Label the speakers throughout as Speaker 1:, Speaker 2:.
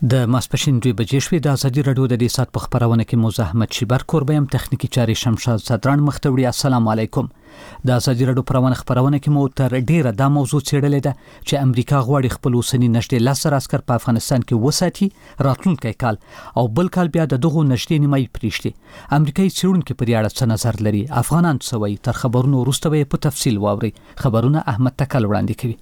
Speaker 1: د ماسپښین 2 بجې شوې د ازادي رادیو د دې سات په خبرونه کې مزاحمت شیبر کوربیم تخنیکی چاري شمشاد صدران مختوړي. السلام علیکم. د ازادي رادیو پروانه خبرونه کې مو تر ډیره دا موضوع څېړلې ده چې امریکا غواړي خپل اوسنی نږدې 10 عسكر په افغانستان کې وساتي راتلونکي کال او بل کال بیا دغه نږدې نیمای پریشتي. امریکایي څېړونکو په دې اړه څه نظر لري؟ افغانان څه وایي؟ تر خبرونو وروسته په تفصیل واوري. خبرونه احمد تکل وړاندې کوي.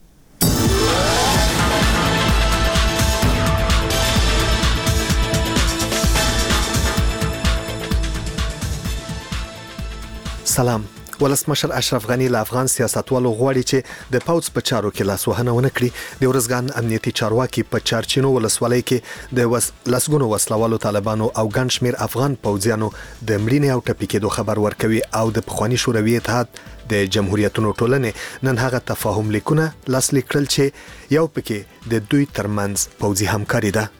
Speaker 2: سلام. ولسمشر اشرف غنی له افغان سیاستوالو غواړي چې د پاوڅ په چارو کې لاسوهنه ونه کړي. د ورځګان امنیتي چارواکي په چارچینو ولسوالۍ کې د لسګونو وسلوالو طالبانو او ګڼ شمېر افغان پوځیانو د مړینې او ټپي کېدو خبر ورکوي او د پخوانی شوروي اتحاد د جمهوریتونو ټولنې نن هغه تفاهم لیکونه لاسلیک کړل چې یو پکې د دوی ترمنځ پوځي همکاري ده.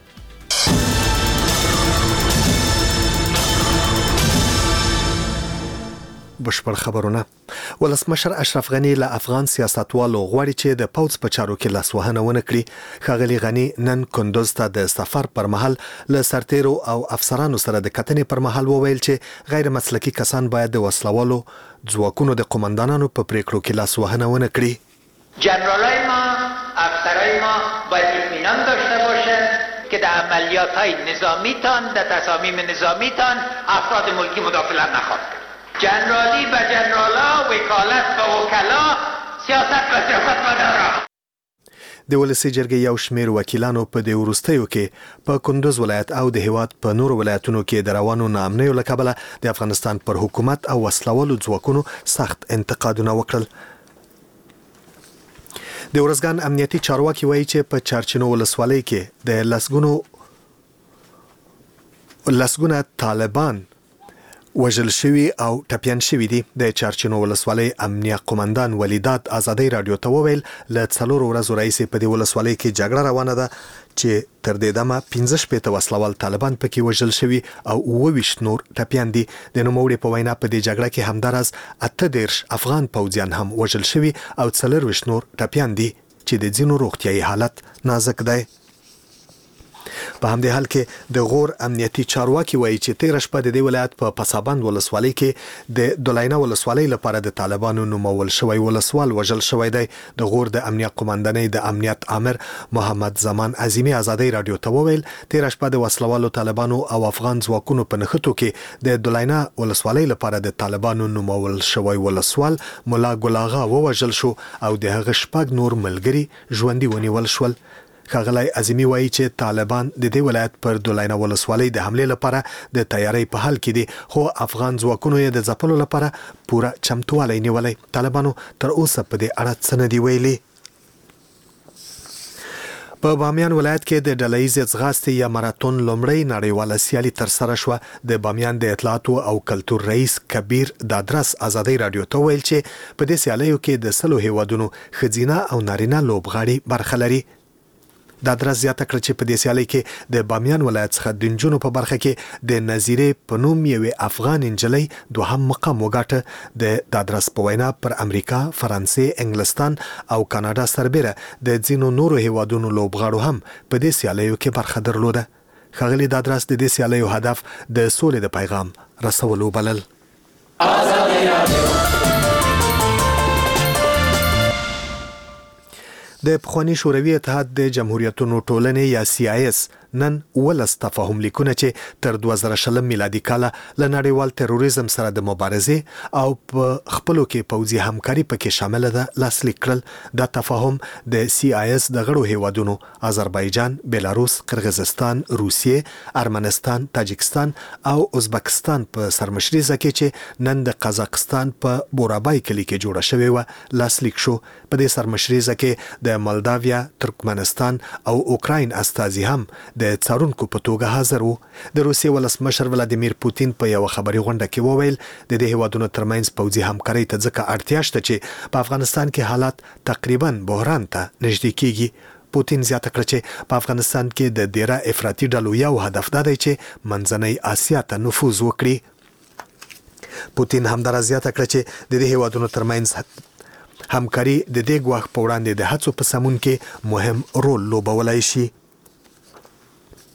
Speaker 2: بشپړ خبرونه. ولسمشر اشرف غنی له افغان سیاستوالو غواړي چې د پاوڅ په چارو کې لاسوهنه ونه کړي. ښاغلي غنی نن کندوز ته د سفر پر مهال له سرتیرو او افسرانو سره د کتنې پر مهال وویل چې غیر مسلکي کسان باید د وسلوالو ځواکونو د قومندانانو په پریکړو کې لاسوهنه ونه کړي.
Speaker 3: جنرالای ما، افسرای ما باید اطمینان داشته باشند که در عملیات‌های نظامیتان، در تصامیم نظامیتان افراد ملکی مداخلت نخواهند کرد. جنرالی به جنرالا، وکالت به وکلا، سیاست به سیاستمداران.
Speaker 2: د ولسی جرګې یو شمېر وکیلانو په د وروستیو کې په کندوز ولایت او د هیواد په نورو ولایتونو کې د روانو ناامنیو له کبله د افغانستان پر حکومت او وسلوالو ځواکونو سخت انتقادونه وکړل. د ورځګان امنیتي چارواکي وایي چې په چارچینو ولسوالۍ کې د لسګونه طالبان وژل شوی او ټپیان شوی دي. د چارچینو ولسوالۍ امنیه قومندان ولیدات ازادي رادیو ته وویل له 4 ورځو راځي په دې ولسوالۍ کې جګړه روانه ده چې تر دې دمه 15 وسلوال طالبان پکې وژل شوی او 29 نور ټپیان دي. د نوموړي په وینا په دې جګړه کې همدارس 18 افغان پوځیان هم وژل شوی او 40 نور ټپیان دي چې د ځینو روغتیايي حالت نازک دی. په همدې حال کې د غور امنیتي چارواکي وایي چې 13 شپه د دې ولایت په پسابند ولسوالۍ کې د دولینه ولسوالۍ لپاره د طالبانو نومول شوی ولسوال وژل شوی دی. د غور د امنیت قومندانۍ د امنیت امر محمد زمان عظیمی ازادي رادیو ته وویل 13 شپه د وسلوالو طالبانو او افغان ځواکونو په نښتو کې د دولینه ولسوالۍ لپاره د طالبانو نومول شوی ولسوال مولا ګلاغا ووژل شو او د هغه شپږ نور ملګري ژوندي ونیول شول. ښاغلی عظیمی وایي چې طالبان د دې ولایت پر دولینه ولسوالۍ د حملې لپاره د تیاری په حال کې دي خو افغان ځواکونو یې د ځپلو لپاره پوره چمتووالی نیولی. طالبانو تر اوسه په دې اړه څه نه دي ویلي. په بامیان ولایت کې د ډلهییزې ځغاستې یا ماراتون لومړی نړیواله سیالي ترسره شوه. د بامیان د اطلاعاتو او کلتور رئیس کبیر دادرس ازادي رادیو ته ویل چې په دې سیالیو کې د 100 هیوادونو ښځینه او نارینه لوبغاړي برخه لري. دا درس زیاته کړ چې په دې سیالۍ کې د بامیان ولایت څخه د نجونو په برخه کې د نظیرې په نوم یوې افغان نجلۍ دوهم مقام وګاټه. د دادرس په وینا پر امریکا، فرانسې، انګلستان او کاناډا سربېره د ځینو نورو هیوادونو لوبغاړو هم په دې سیالیو کې برخه درلوده. ښاغلي دادرس د دې سیالیو هدف د سولې د پیغام رسولو بلل. د پخوانی شوروي اتحاد د جمهوریتونو ټولنې یا CIS نن 19 تفاهم لیکونه چې تر 2020 میلادي کال له نړیوال تروریزم سره د مبارزې او په خپلو کې پوځي همکاري پکې شامل ده لاسلیک کړل. دا تفاهم د CIS د غړو هیوادونو آذربایجان، بیلاروس، قرغیزستان، روسیې، ارمنستان، تاجکستان او ازبکستان په سرمشريزه کې چې نن د قزاقستان په بورابای کلی کې جوړه شوې و لاسلیک شو. په دې سرمشريزه کې د مالداویا، ترکمنستان او اوکراین استازي هم د څارونکو په توګه حاضر وو. د روسیې ولسمشر ولادیمیر پوتین په یو خبري غونډه کې وویل د دې هیوادونو ترمنځ پوځي همکاري ته ځکه اړتیا شته چې په افغانستان کې حالات تقریبا بحران ته نږدې کیږي. پوتین زیاته کړ چې په افغانستان کې د ډیره افراطي ډلو یو هدف دا دی چې منځنۍ آسیا ته نفوذ وکړي. پوتین همدارس زیاته کړ چې د دې هیوادونو ترمنځ همکاري د دې ګواښ په وړاندې د هڅو په سمون کې مهم رول لوبولای شي.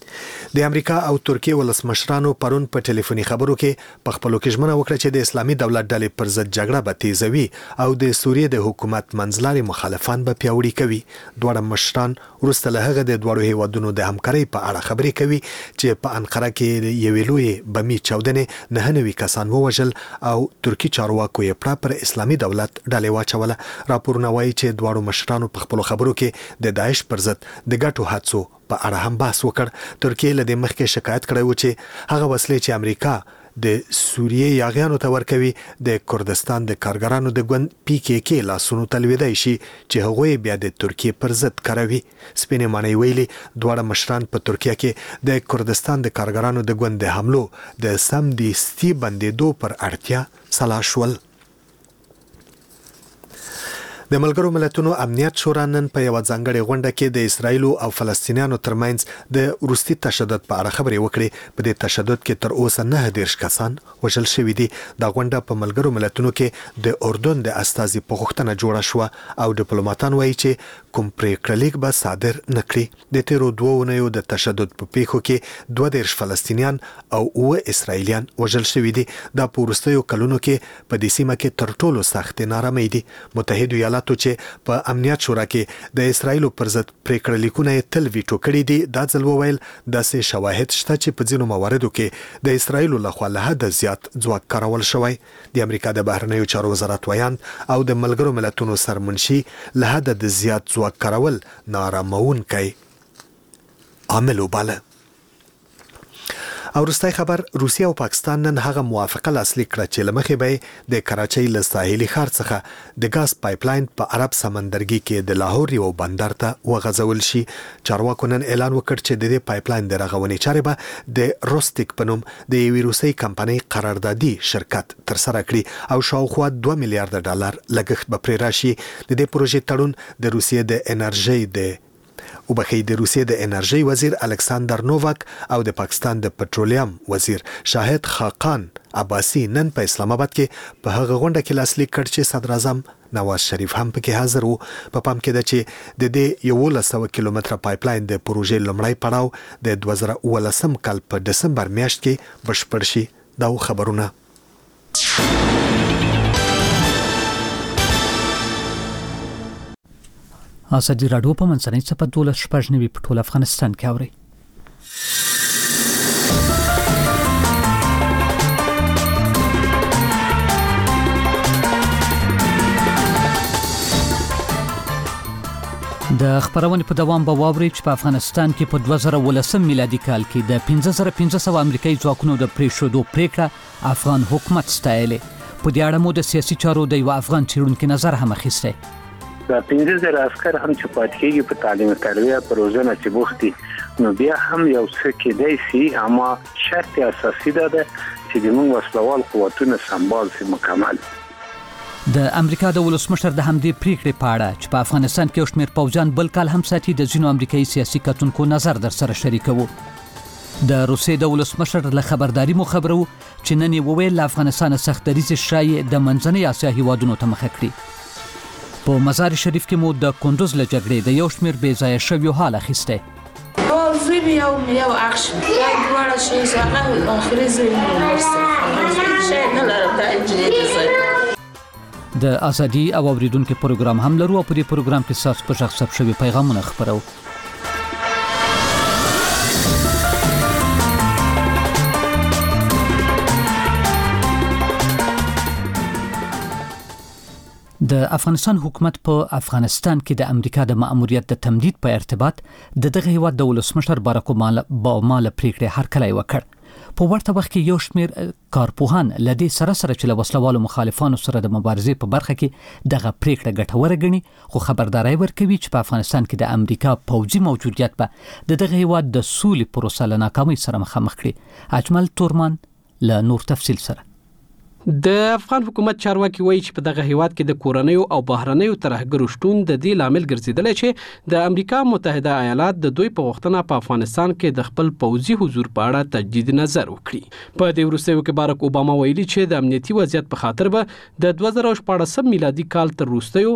Speaker 2: د امریکا او ترکیه ولسمشرانو پرون په ټلیفوني خبرو کې په خپلو کې ژمنه وکړه چې د اسلامي دولت ډلې پر ضد جګړه به تیزوي او د سوریې د حکومت منځلاري مخالفان به پیاوړي کوي. دواړه مشران وروسته له هغه د دواړو هیوادونو د همکارۍ په اړه خبرې کوي چې په انقره کې یوې لویې بمي چاودنې 99 کسان ووژل او ترکی چارواکو یې پړه پر اسلامي دولت ډلې واچوله. راپورونه وایي چې دواړو مشرانو په خپلو خبرو کې د داعش پر ضد د ګټو هڅو په اړه هم بحث وکړ. ترکیه له دې مخکې شکایت کړی و چې هغه وسلې چې امریکا د سوریې یاغیانو ته ورکوي د کردستان د کارګرانو د ګوند PKK لاسونو ته لویدای شي چې هغوی بیا د ترکیه پر ضد کاروي. سپینې معنی ویلي دواړه مشران په ترکیه کې د کردستان د کارګرانو د ګوند د حملو د سمدستي بندېدو پر اړتیا سلا شول. د ملګرو ملتونو امنیت شورا نن په یو ځانګړې غونډه کې د اسرایل او فلسطینیانو ترمنځ د وروستي تشدد په اړه خبرې وکړې. په دې تشدد کې تر اوسه 19 کسان وژل شوي دي. دا غونډه په ملګرو ملتونو کې د اردن د استازي په غوښتنه جوړه شوه او ډیپلوماټان وایي چې کوم پریکړه لیک به صادر نکړي. د تیرو 2 اونیو د تشدد په پیښو کې 22 فلسطینیان او 9 اسرایلیان وژل شوي دي. دا په وروستیو کلونو کې په دې سیمه کې تر ټولو سخت نارامۍ دي. متحده ایالاتو چې په امنیت شورا کې د اسرایل پر ضد پریکړه لیکونه تل ویټو کړي دي دا ځل وویل داسې شواهد شته چې په ځینو مواردو کې د اسرایل لخوا له حد زیات ځواک کارول شوی. د امریکا د بهرنیو چارو وزارت ویاند او د ملګرو ملتونو سرمنشي له حد د زیات ځواک کارول نارامونکی عامل وباله. او وروستی خبر روسیه او پاکستان نن هغه موافقه لاسلیک کړه چې لمخې به د کراچۍ له ساحلي ښار څخه د ګاز پایپلاین په عرب سمندرګي کې د لاهور یو بندر ته وغځول شي. چارواکو نن اعلان وکړ چې د دې پایپلاین د رغونې چارې به د روستیک په نوم د یوې روسۍ کمپنۍ قراردادي شرکت ترسره کړي او شاوخوا 2 میلیارډ ډالر لګښت به پرې راشي. د دې پروژې تړون د روسیې د انرژۍ وزیر الکساندر نوواک او د پاکستان د پټرولیم وزیر شاهد خاقان عباسی نن په اسلام آباد کې په هغه غونډه کې لاسلیک کړ چې صدر اعظم نواز شریف هم پکې حاضر وو. په پام کې ده چې د دې 1100 کیلومتره پایپلاین د پروژې لومړی پړاو د 2019 کال په دسمبر میاشت کې بشپړ شي. دا خبرونه
Speaker 1: ازادي راډیو په منځنۍ صفحه 12 په ټول افغانستان کې اوري. د خبرونې په دوام به واوري چې په افغانستان کې په 2019 میلادي کال کې د 1500 امریکایي ځواکونو د پریښودو پریکړه افغان حکومت ستایلې. په دې اړه مو د سیاسي چارو د یو افغان څېړونکي نظر هم اخیستی.
Speaker 4: دا 15,000 عسكر هم چې پاتې کېږي په تعلیم تربیه په روزنه چې بوختي نو بیا هم یو څه کېدای شي اما شرط اساسي ده چې د موږ وسلوال قوتونه سمبال سي مکمل.
Speaker 1: د امریکا د ولسمشر د همدې پریکړې په اړه چې په افغانستان کې شمیر پوځیان بل کال هم ساتي د ځینو امریکایي سیاسي کتونکو نظر در سره شریکوو. د روسیې د ولسمشر له خبرداري مو خبرو چې نن یې وویل افغانستان سخت دریځ شایع د منځنۍ اسیا هیوادونو ته مخه کړي. په مزار شریف کې مو د کندوز له جګړې د یو شمیر بې ځایه شویو حال اخیستی.
Speaker 5: زوی یو اخشم یا دواړه شي څنګه اخري زوی نو شي نه لرم د انجینر.
Speaker 1: د ازادي او اوریدونکو پروګرام هم لرو او په دې پروګرام کې تاسو په ځخ ثبت شوی پیغامونه خبرو. د افغانستان حکومت په افغانستان کې د امریکا د مأموریت د تمدید په ارتباط د دغه هیواد د ولسمشر باراک اوباما له پریکړې هرکلی وکړ. په ورته وخت کې یو شمیر کارپوهان له دې سره چې له وسلوالو مخالفانو سره د مبارزې په برخه کې دغه پریکړه ګټوره ګڼي خو خبرداري ورکوي چې په افغانستان کې د امریکا پوځي موجودیت به دغه هیواد د سولې پروسه له ناکامۍ سره مخامخ کړي. اجمل تورمان له نور تفصیل سره.
Speaker 6: د افغان حکومت چارواکي وایي چې په دغه هیواد کې د کورنیو او بهرنیو ترهګرو شتون د دې لامل ګرځیدلی چې د امریکا متحده ایالات د دوی په غوښتنه په افغانستان کې د خپل پوځي حضور په اړه تجدید نظر وکړي. په دې وروستیو کې بارک اوباما ویلي چې د امنیتي وضعیت په خاطر به د 2014 میلادي کال تر وروستیو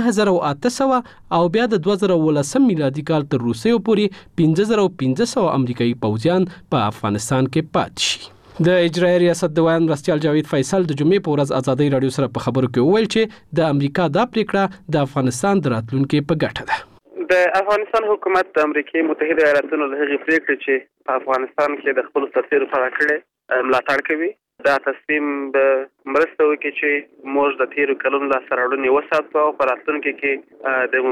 Speaker 6: 9800 او بیا د 2019 میلادي کال تر وروستیو پورې 5500 امریکایي پوځیان په افغانستان کې پاتې شي. د اجرایي ریاست د وایي مرستیال جاوید فیصل د جمعې په ورځ ازادي رادیو سره په خبرو کې وویل چې د امریکا دا پریکړه د افغانستان د راتلونکو په ګټه ده.
Speaker 7: د افغانستان حکومت د امریکا متحده ایالاتونو له هغې پریکړې چې په افغانستان کې د خپل سرتیرو په اړه کړې ملاتړ کوي. دا تصمیم به مرسته وکړي چې موږ د تیرو کلونو لاسته راوړنې وساتو او په راتلونکي کې د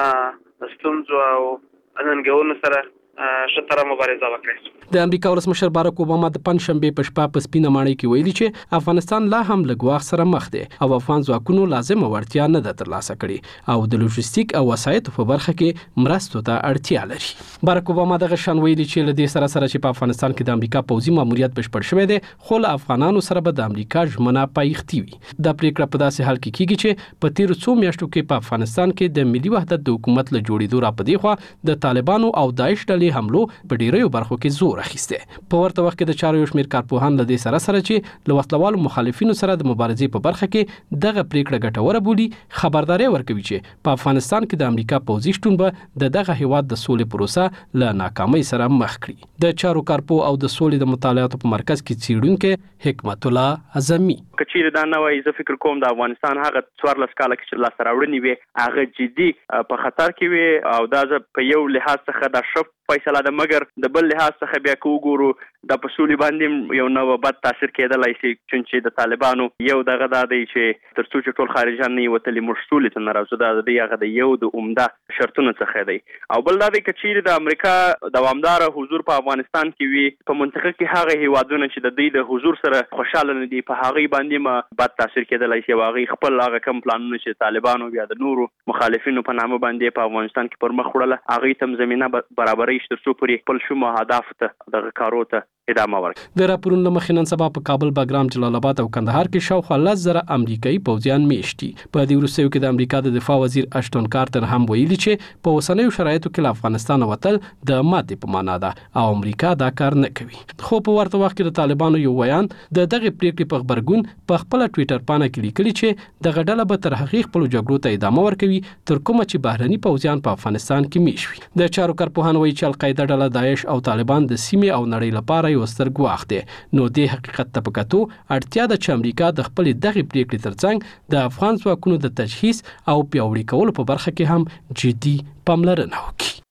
Speaker 7: ممکنه ستونزو او ننګونو سره شتره مبارزه وکړي.
Speaker 6: د امریکا ولسمشر بارک اوباما د پنځشنبه په شپه په سپینه ماڼۍ کې ویلي چې افغانستان لا هم له ګواښ سره مخ دی او افغان ځواکونو لازمه وړتیا نه ده ترلاسه کړې او د لوجستیک او وسایطو په برخه کې مرستو ته اړتیا لري. بارک اوباما دغه شان ویلي چې له دې سره چې په افغانستان کې د امریکا پوځي ماموریت بشپړ شوی دی خو له افغانانو سره به د امریکا ژمنه پایښتي وي. دا پریکړه په داسې حال کې کیږي چې په تیرو څو میاشتو کې په افغانستان کې د ملي وحدت د حکومت له جوړېدو را پدې خو د طالبانو او داعش ډلې حملو په ډیرو برخو کې زور اخیسته. په ورته وخت کې د چارو شمیر کارپوهان له دې سره چې له وسلوالو مخالفینو سره د مبارزې په برخه کې دغه پریکړه ګټوره بولي خبرداري ورکوي چې په افغانستان کې د امریکا پوځي شتون به دغه هیواد د سولې پروسه له ناکامۍ سره مخ کړي. د چارو کارپو او د سولې د مطالعاتو په مرکز کې څېړونکي حکمت الله اعظمي
Speaker 8: کچیر دا نه وای زه فکر کوم د افغانستان هغه 14 کاله کې لاسته راوړنې وي هغه جدي په خطر کې وي او دا په یو لحاظ څخه د شف فیصله ده مګر د بل لحاظ څخه بیا کوګورو د پسولي باندې یو نو بد تاثیر کېدلای شي چې د طالبانو یو دغه د دی چې ترڅو چې ټول خارجان نه وتلي مرسولې ته ناراضه ده د هغه د یو د عمده شرطونو څخه دی او بل دا دی چې د امریکا دوامدار حضور په افغانستان کې وي په منطقه کې هغه هیوادونه چې د دې د حضور سره خوشاله نه دي په هغه باندې ما بد تاثیر کېدلای شي واغې خپل هغه کم پلانونه چې طالبانو بیا د نورو مخالفینو په نامه باندې په افغانستان کې پر مخ وړل هغه تم زمينه برابرۍ ترڅو پورې خپل شوم اهداف ته دغه کارو ته ادامه ورکړي.
Speaker 6: د راپورونو له مخې نن سبا په کابل، بګرام، جلال آباد او کندهار کې شاوخوا 10,000 امریکایي پوځیان میشتي. په دې وروستیو کې د امریکا د دفاع وزیر اشټون کارتر هم ویلي چې په اوسنیو شرایطو کې له افغانستان وتل د ماتې په معنا ده او امریکا دا کار نه کوي. خو په ورته وخت کې د طالبانو یو ویان د دغه پریکړې په خبرګون په خپل ټوئیټر پاڼه کې لیکلي چې دغه ډله به تر هغې خپل جګړو ته ادامه ورکوي تر کومه چې بهرني پوځیان په افغانستان کې میشوي. د چارو کارپوهان وایي چې القاعده ډله داعش او طالبان د سیمې او نړۍ لپاره یو ستر ګواښ دی. نو د حقیقت ته په کتو اړتیا ده چې امریکا د خپل دغه پریکړې ترڅنګ د افغان ځواکونو د تجهیز او پیاوړي کولو په برخه کې هم جدي پاملرنه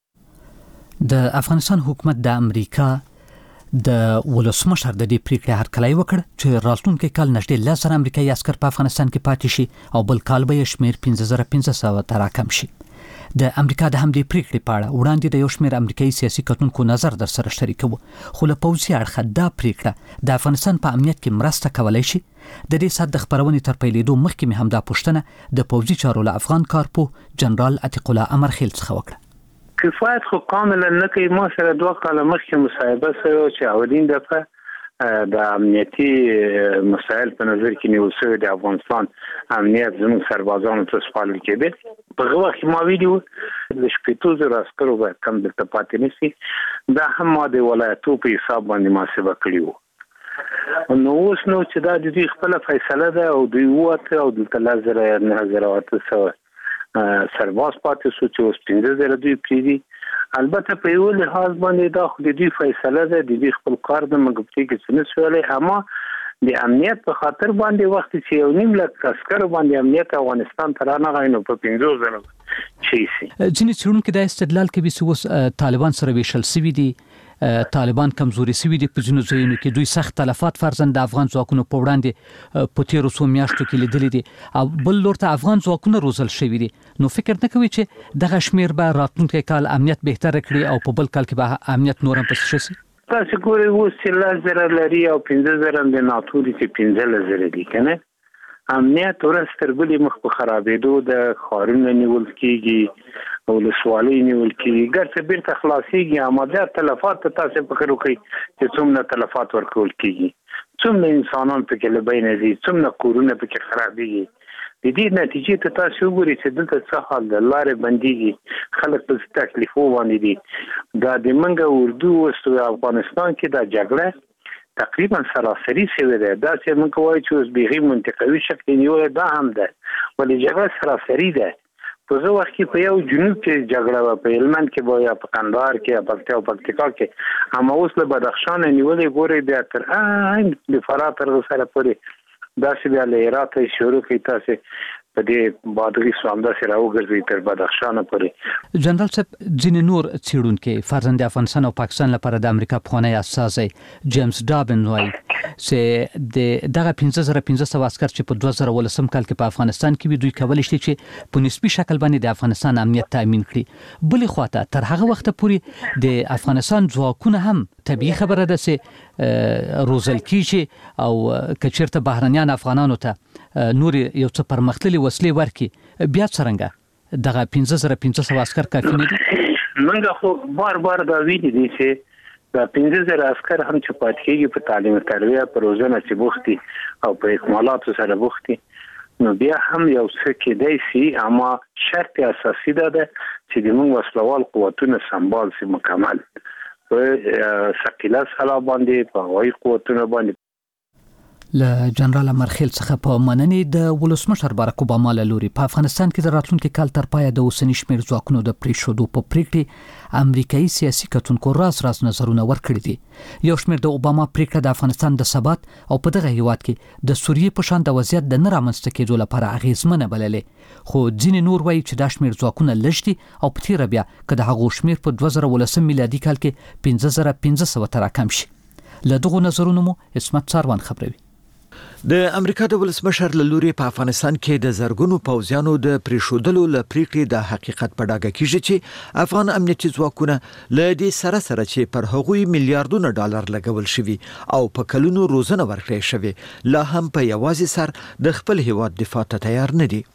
Speaker 6: وکړي.
Speaker 1: د افغانستان حکومت د امریکا د ولسمشر د دې پریکړې هرکلی وکړ چې راتلونکي کال نږدې 10,000 امریکایي عسکر په افغانستان کې پاتې شي او بل کال به یې شمیر 15,500 ته راکم شي. د امریکا د همدې پریکړې په اړه وړاندې د یو شمېر امریکایي سیاسي کتونکو نظر در سره شریکوو، خو له پوځي اړخه دا پریکړه د افغانستان په امنیت کې مرسته کولی شي. د دې سات د خبرونې تر پیلېدو مخکې مې همدا پوښتنه د پوځي چارو له افغان کارپو جنرال عتیق الله امرخیل څخه وکړه.
Speaker 4: کفایت خو کاملا نه کوي. ما سره 2 کاله مخکې مصاحبه سره چې اولین دفعه د امنیتي مسایل په نظر کې نیول شوی د افغانستان امنیت زموږ سربازانو ته سپارل کېده. په هغه وخت ما ویډیو د 15,000 عسکرو باید کم دلته پاتې نشي، دا هم ما د ولایتو په حساب باندې محاسبه کړي وو. نو اوس نو چې دا د دوی خپل فیصله ده او دوی ووته او دلته 10,800 سرباز پاتې شو چې اوس 15,000 دوی پریدي. البته په یو لحاظ باندې دا خو د دوی فیصله ده، د دوی خپل کار د مګبتي کې څه نه شولی، اما د امنیت په خاطر باندې وخت چې 1.5 لک عسکر باندې امنیت افغانستان ته رانغی نو په 15,000 شي سي.
Speaker 1: ځینې څېړونکي دا استدلال کوي چې اوس طالبان سره ویشل شوي دي، طالبان کمزوري شوي دي په ځینو ځایونو کې، دوی سخت تلفات فرضاً د افغان ځواکونو په وړاندې په تېرو څو میاشتو کې لیدلي دي او بل لور ته افغان ځواکونه روزل شوي دي. نو فکر نه کوي چې دغه شمیر به راتلونکی کال امنیت بهتره کړي او په بل کال کې به امنیت نور هم پسې شي؟
Speaker 4: تاسو ګورئ اوس چې 10,000 لري او 15,000 د ناتو دي چې 15,000 دي که نه. امنیت ورځ تر بلې مخ په خرابېدو د ښارونه نیول کېږي، ولسوالۍ نیول کېږي، ګرڅه بیرته خلاصېږي. اما بیا تلفات ته تاسو فکر وکړئ چې څومره تلفات ورکول کېږي، څومره انسانان پکې له بین دي، څومره کورونه پکې خرابېږي. د دې نتیجې ته تاسو وګورئ چې دلته څه حال ده، لارې بندېږي، خلک په تکلیفو باندې دي. دا د منګه اردو اوس افغانستان کې دا جګړه تقریبا سراسري شوې ده. دا چې موږ وایو چې اوس بېخي منطقوي شکل نیولې دا هم ده، ولې جګړه سراسري ده. په زه وخت کې په یو جنوب کې جګړه وه، په هلمند کې به یا په قندهار کې یا پکتیا او پکتیکا کې، اما اوس له بدخشان نیولې ګورئ بیا تر د فراه تر سره پورې داسې بیا له هراته شروع کوي، تاسې په دې بادغیس همداسې راوګرځئ تر بدخشانه پورې.
Speaker 1: جنرال صاحب ځینې نور څېړونکي فرضاً د افغانستان او پاکستان لپاره د امریکا پخوانی استازی جیمز ډابن وایي چې دغه 15500 عسکر چې په 2018 کال کې په افغانستان کې وي، دوی کولی شي چې په نسبي شکل باندې د افغانستان امنیت تامین کړي. بلې خواته تر هغه وخته پورې د افغانستان ځواکونه هم طبیعي خبره ده چې روزل کیږي او که چېرته بهرنیان افغانانو ته نور یو څه پرمختللي وسلې ورکړي، بیا څرنګه دغه 15500 عسکر کافي نه دي؟
Speaker 4: موږ خو بار دا ویلي دي چې دا 15000 عسکر هم چې پاتې کېږي په تعلیم او تربیه په روزنه چې بوختي او په اکمالاتو سره بوختي، نو بیا هم یو څه کېدای شي، اما شرط اساسي ده چې د موږ وسلوال قوتونه سمبال شي مکمل په ثقيله سلا باندې، په هوایي قوتونه باندې.
Speaker 1: له جنرال مرخیل څخه په مننې د ولسمشر باراک اوباما له لوري په افغانستان کې د راتلونکي کال تر پایه د اوسني شمېر ځواکونو د پرېښودو په پریکړې امریکایي سیاسي کتونکو راز نظرونه ورکړي دي. یو شمېر د اوباما پریکړه د افغانستان د ثبات او په دغه هیواد کې د سوریې په شان د وضعیت د نه رامنځته کېدو لپاره اغېزمنه بللې، خو ځینې نور وایي چې دا شمېر ځواکونه لږ دي او په تیره بیا که د هغو شمېر په 2018 میلادي کال کې 15500 ته راکم شي. له دغو نظرونو مو عصمت ساروان خبروي.
Speaker 9: د امریکا د ولسمشر له لوري په افغانستان کې د زرګونو پوځیانو د پریښودلو له پریکړې د حقیقت په ډاګه کېږي چې افغان امنیتي ځواکونه له دې سره چې پر هغوی میلیارډونه ډالر لګول شوي او په کلونو روزنه ورکړې شوې، لا هم په یوازې سر د خپل هیواد دفاع ته تیار نه دي.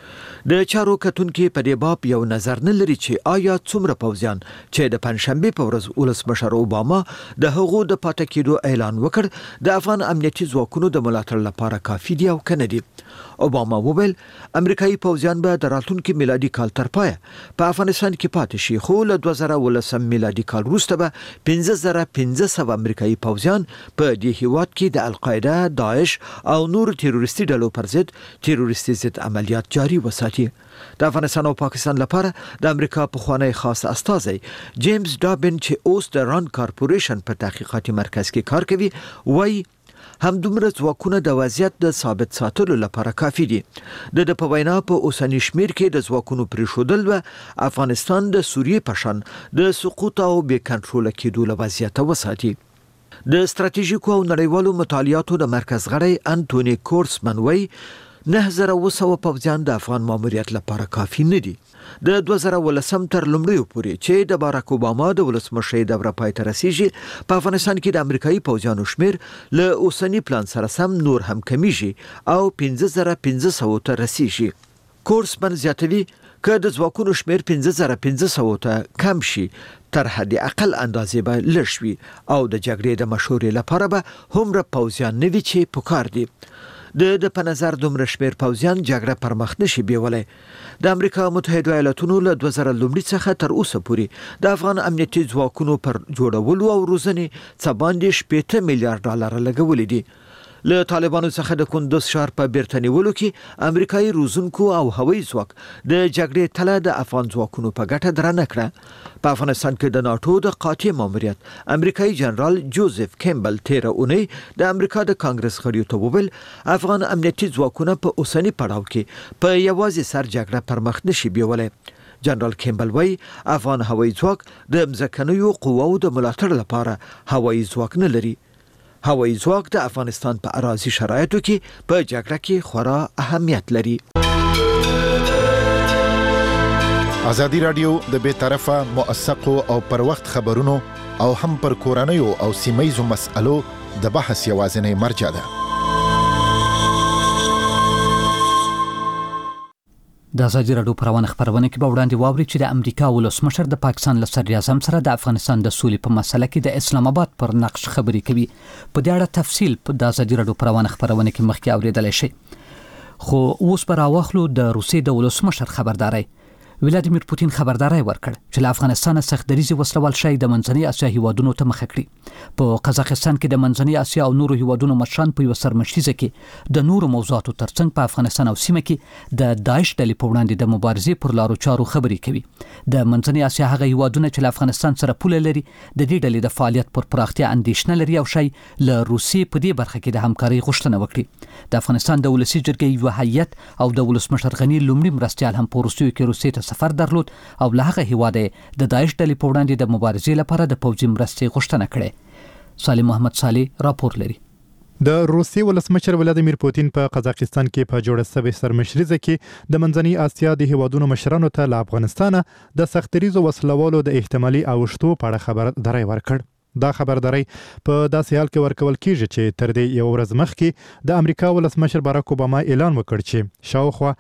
Speaker 9: د چارو کتونکي په دې باب یو نظر نه لري چې آیا څومره پوځیان چې د پنځشنبه په ورځ ولسمشر اوباما د هغو د پاتې کېدو اعلان وکړ د افغان امنیتي ځواکونو د ملاتړ لپاره کافي دي او کنه دي. اوباما وویل امریکایي پوځیان به د راتلونکي میلادي کال تر پایه په افغانستان کې پاتې شي، خو له 2018 میلادي کال وروسته به 15500 امریکایي پوځیان په دې هیواد کې د القاعده، داعش او نور تروریستي ډلو پر ضد تروریستي ضد عملیات جاري وساتي. د افغانستان او پاکستان لپاره د امریکا پخوانی خاص استازی جیمز ډابن چې اوس د ران کارپوریشن په تحقیقاتي مرکز کې کار کوي، وایي همدومره ځواکونه د وضعیت د ثابت ساتلو لپاره کافي دي. د په وینا په اوسني شمېر کې د ځواکونو پرېښودل به افغانستان د سوریې په شان د سقوط او بې کنټروله کېدو له وضعیته وساتي. د ستراتیژیکو او نړیوالو مطالعاتو د مرکز غړی انټونی کورسمن وایي 9200 پوځیان د افغان ماموریت لپاره کافي نه دي. د 2018 تر لومړیو پورې چې د باراک اوباما د ولسمشرۍ دوره پای ته رسیږي، په افغانستان کې د امریکایي پوځیانو شمېر له اوسني پلان سره سم نور هم کمیږي او 15500 ته رسیږي. کورسمن زیاتوي که د ځواکونو شمېر 15500 ته کم شي، تر حد اقل اندازې به لږ وي او د جګړې د مشورې لپاره به هومره پوځیان نه وي چې پکار دي. د په نظر دومره شمېر پوځیان جګړه پر مخ نشي بیولای. د امریکا متحده ایالاتونو له 2000 څخه تر اوسه پورې د افغان امنیتي ځواکونو پر جوړولو او روزنې څه باندې 80 میلیارډ ډالر لګولي دي. له طالبانو څخه د کندوز ښار په بیرته نیولو کې امریکایي روزونکو او هوایي ځواک د جګړې تله د افغان ځواکونو په ګټه درنه کړه. په افغانستان کې د ناتو د قاطع ماموریت امریکایي جنرال جوزف کیمبل تیره اونۍ د امریکا د کانګرس غړیو ته وویل افغان امنیتي ځواکونه په اوسني پړاو کې په یوازې سر جګړه پر مخ نشي بیولای. جنرال کیمبل وایي افغان هوایي ځواک د مځکنیو قواو د ملاتړ لپاره هوایي ځواک نه لري. هوایي ځواک د افغانستان په اراضي شرایطو کې په جګړه کې خورا اهمیت لري.
Speaker 10: ازادي رادیو د بې طرفه موثقو او پر وخت خبرونو او هم پر کورنیو او سیمه‌یزو مسألو د بحث یوازینی مرجع ده.
Speaker 1: د ازادي راډیو پروانه خبرونه کې به وړاندې واوري چې د امریکا ولسمشر د پاکستان له صدر اعظم سره د افغانستان د سولې په مسله کې د اسلام آباد پر نقش خبرې کوي. په دې اړه تفصیل په د ازادي راډیو پروانه خبرونه کې مخکې اوریدل شي. خو اوس پر اواخلو د روسیې د ولسمشر خبرداري ولادیمیر پوتین خبرداري ورکړ چې له افغانستان څخه دریزي وسلوال شي د منځنۍ اسیا هیوادونو ته مخه کړي. په قزاقستان کې د منځنۍ اسیا او نورو هیوادونو مشران په یو سرمشریزه کې د نورو موضوعاتو ترڅنګ په افغانستان او سیمه کې د داعش ډلې په وړاندې د مبارزې پر لارو چارو خبرې کوي. د منځنۍ اسیا هغه هیوادونه چې له افغانستان سره پوله لري د دې ډلې د فعالیت پر پراختیا اندېښنه لري او شي له روسیې په دې برخه کې د همکارۍ غوښتنه وکړي. د افغانستان د ولسی جرګې یو هیئت او د ولسمشر غنی لومړي مرستيال هم په روسیې کې روسیې ته سفر درلود او له هغه هیواده د داعش ډلې په وړاندې د مبارزې لپاره د پوځي مرستې غوښتنه کړې. سالم محمد صالح راپور لري.
Speaker 11: د روسیې ولسمشر ولادیمیر پوتین په قزاقستان کې په جوړه شوې سرمشریزه کې د منځنۍ اسیا د هیوادونو مشرانو ته له افغانستان د سختریزو وسلوالو د احتمالي اوښتو په اړه خبرداری ورکړ. دا خبرداری په داسې حال کې ورکول کیږي چې تر دې یو ورځ مخکې د امریکا ولسمشر باراک اوباما اعلان وکړ چې شاوخوا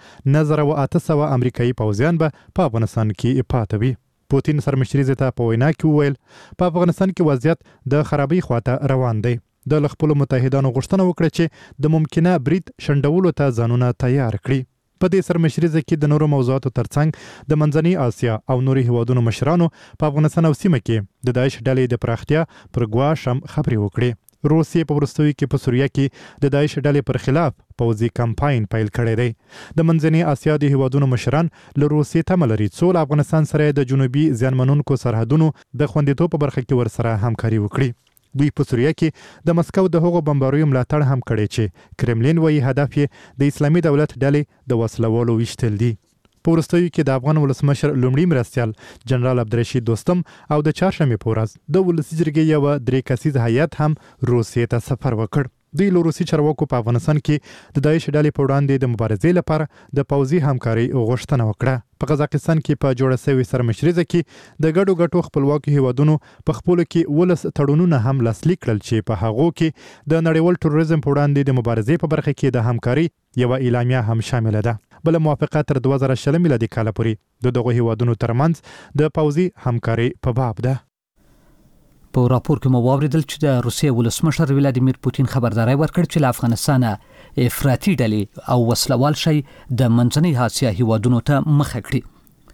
Speaker 11: 9800 امریکایي پوځیان به په افغانستان کې پاتې وي. پوتین سرمشریزه ته په وینا کې وویل په افغانستان کې وضعیت د خرابۍ خواته روان دی. د خپل متحدانو غوښتنه وکړه چې د ممکنه برید شندولو ته ځانونه تیار کړي. په دې سرمشریزه کې د نورو موضوعاتو ترڅنګ د منځنۍ اسیا او نورو هیوادونو مشرانو په افغانستان او سیمه کې د داعش ډلې د پراختیا پر ګواښ هم خبرې وکړې. روسیې په وروستیو کې په سوریه کې د داعش ډلې پر خلاف پوځي کمپاین پیل کړی دی. د منځنۍ اسیا د هیوادونو مشران له روسیې تمه لري څو له افغانستان سره د جنوبي زیانمنونکو سرحدونو د خوندیتوب په برخه کې ورسره همکاري وکړي. دوی په سوریه کې د مسکو د هغو بمباریو ملاتړ هم کړی چې کرملین وایي هدف یې د اسلامي دولت ډلې د وسلوالو ویشتل دي. په وروستیو کې د افغان ولسمشر لومړي مرستيال جنرال عبدالرشید دوستم او د چهارشنبې په ورځ د ولسی جرګې یو 3 کسیز هیئت هم روسیې ته سفر وکړ. دوی له روسي چارواکو په افغانستان کې د داعش ډلې په وړاندې د مبارزې لپاره د پوځي همکارۍ غوښتنه وکړه. په قزاقستان کې په جوړه شوې سرمشریزه کې د ګډو خپلواکي هیوادونو په خپل کې ولس تړونونه هم لاسلیک کړل چې په هغو کې د نړیوال تروریزم په وړاندې د مبارزې په برخه کې د همکارۍ یو اعلامیه هم شامل ده. بل موافقه تر 2020 میلادي کال پورې د دغه هیوادونو ترمنځ د پوځي همکارۍ په باب ده.
Speaker 1: په راپور کې مو واوریدل چې د روسیې ولسمشر ولادیمیر پوتین خبرداری ورکړ چې له افغانستان افراطي ډلې او وسلوال شي د منځنۍ اسیا هیوادونو ته مخه کړي.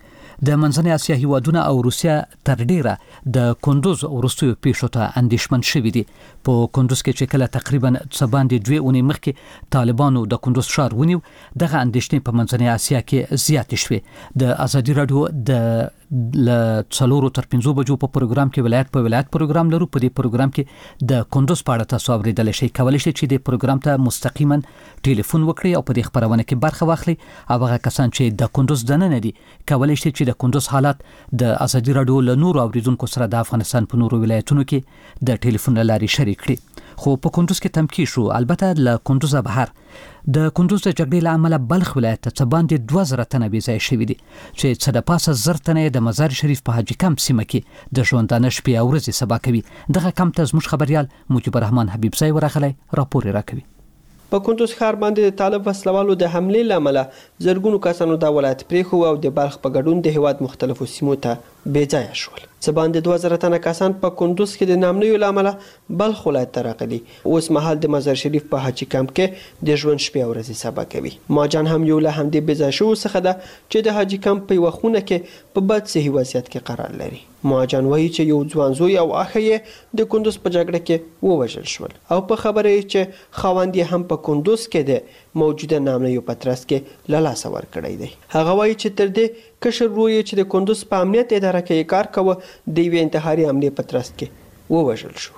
Speaker 1: د منځنۍ اسیا هیوادونه او روسیا تر ډیره د کندوز وروستیو پیښو ته اندېښمن شوي دي. په کندوز کې چې کله تقریبا څه باندې 2 اونۍ مخکې طالبانو د کندوز ښار ونیو دغه اندېښنې په منځنۍ اسیا کې زیاتې شوې. د ازادي راډیو د ل 4 تر 5 بجو په پروګرام کې ولایت په ولایت پروګرام لرو. په دې پروګرام کې د کندوز په اړه تاسو اوریدل شئ. کولای شئ چې د پروګرام ته مستقیما ټلیفون وکړئ او په دې خبرونه کې برخه واخلئ. هغه کسان چې د کندوز دننه دي کولای شي چې د کندوز حالات د ازادي راډیو له نورو اوریدونکو سره د افغانستان په نورو ولایتونو کې د ټلیفون لارې شریک کړي. خو په کندوز کې تمکی شو. البته له کندوز بهر د کندوز د جګړې له امله بلخ ولایت ته باندې 2000 تنه بې ځای شوي دي چې څه د پاسه 1000 تنه د مزار شریف په حاجی کمپ سیمه کې د ژوندانه شپې او ورځې سبا کوي. دغه کمپ ته زموږ خبريال مجيب الرحمن حبیب زای ورغلی راپور راکوي.
Speaker 12: په کندوز ښار باندې د طالب وسلوالو د حملې لامل زرګونو کسانو د ولایت پریخو او د بلخ په ګډون د هیواد مختلفو سیمو ته بې ځای شول. څه باندې 2000 تنه کسان په کندوز کې د نامنیو لامل بلخ ولایت ته راغلي. اوس مهال د مزار شریف په حاجی کمپ کې د ژوند شپې او ورځې سبا کوي. ماجان هم یو له همدې بې ځای شو څخه ده چې د حاجی کمپ په وخونه کې په بد صحي وضعیت کې قرار لري. ماجان وایي چې یو ځوان زوی او اخی د کندوز په جګړه کې ووژل شول او په خبره چې خاوند هم په کندوز کې د موجوده نامنیو پترس کې له لاسه ورکړی دی. هغه وایي چې تر دې کشر روی چې د کندوز په امنیت اداره کې کار کوي د یوې انتحاري حملې په ترڅ کې ووژل شو.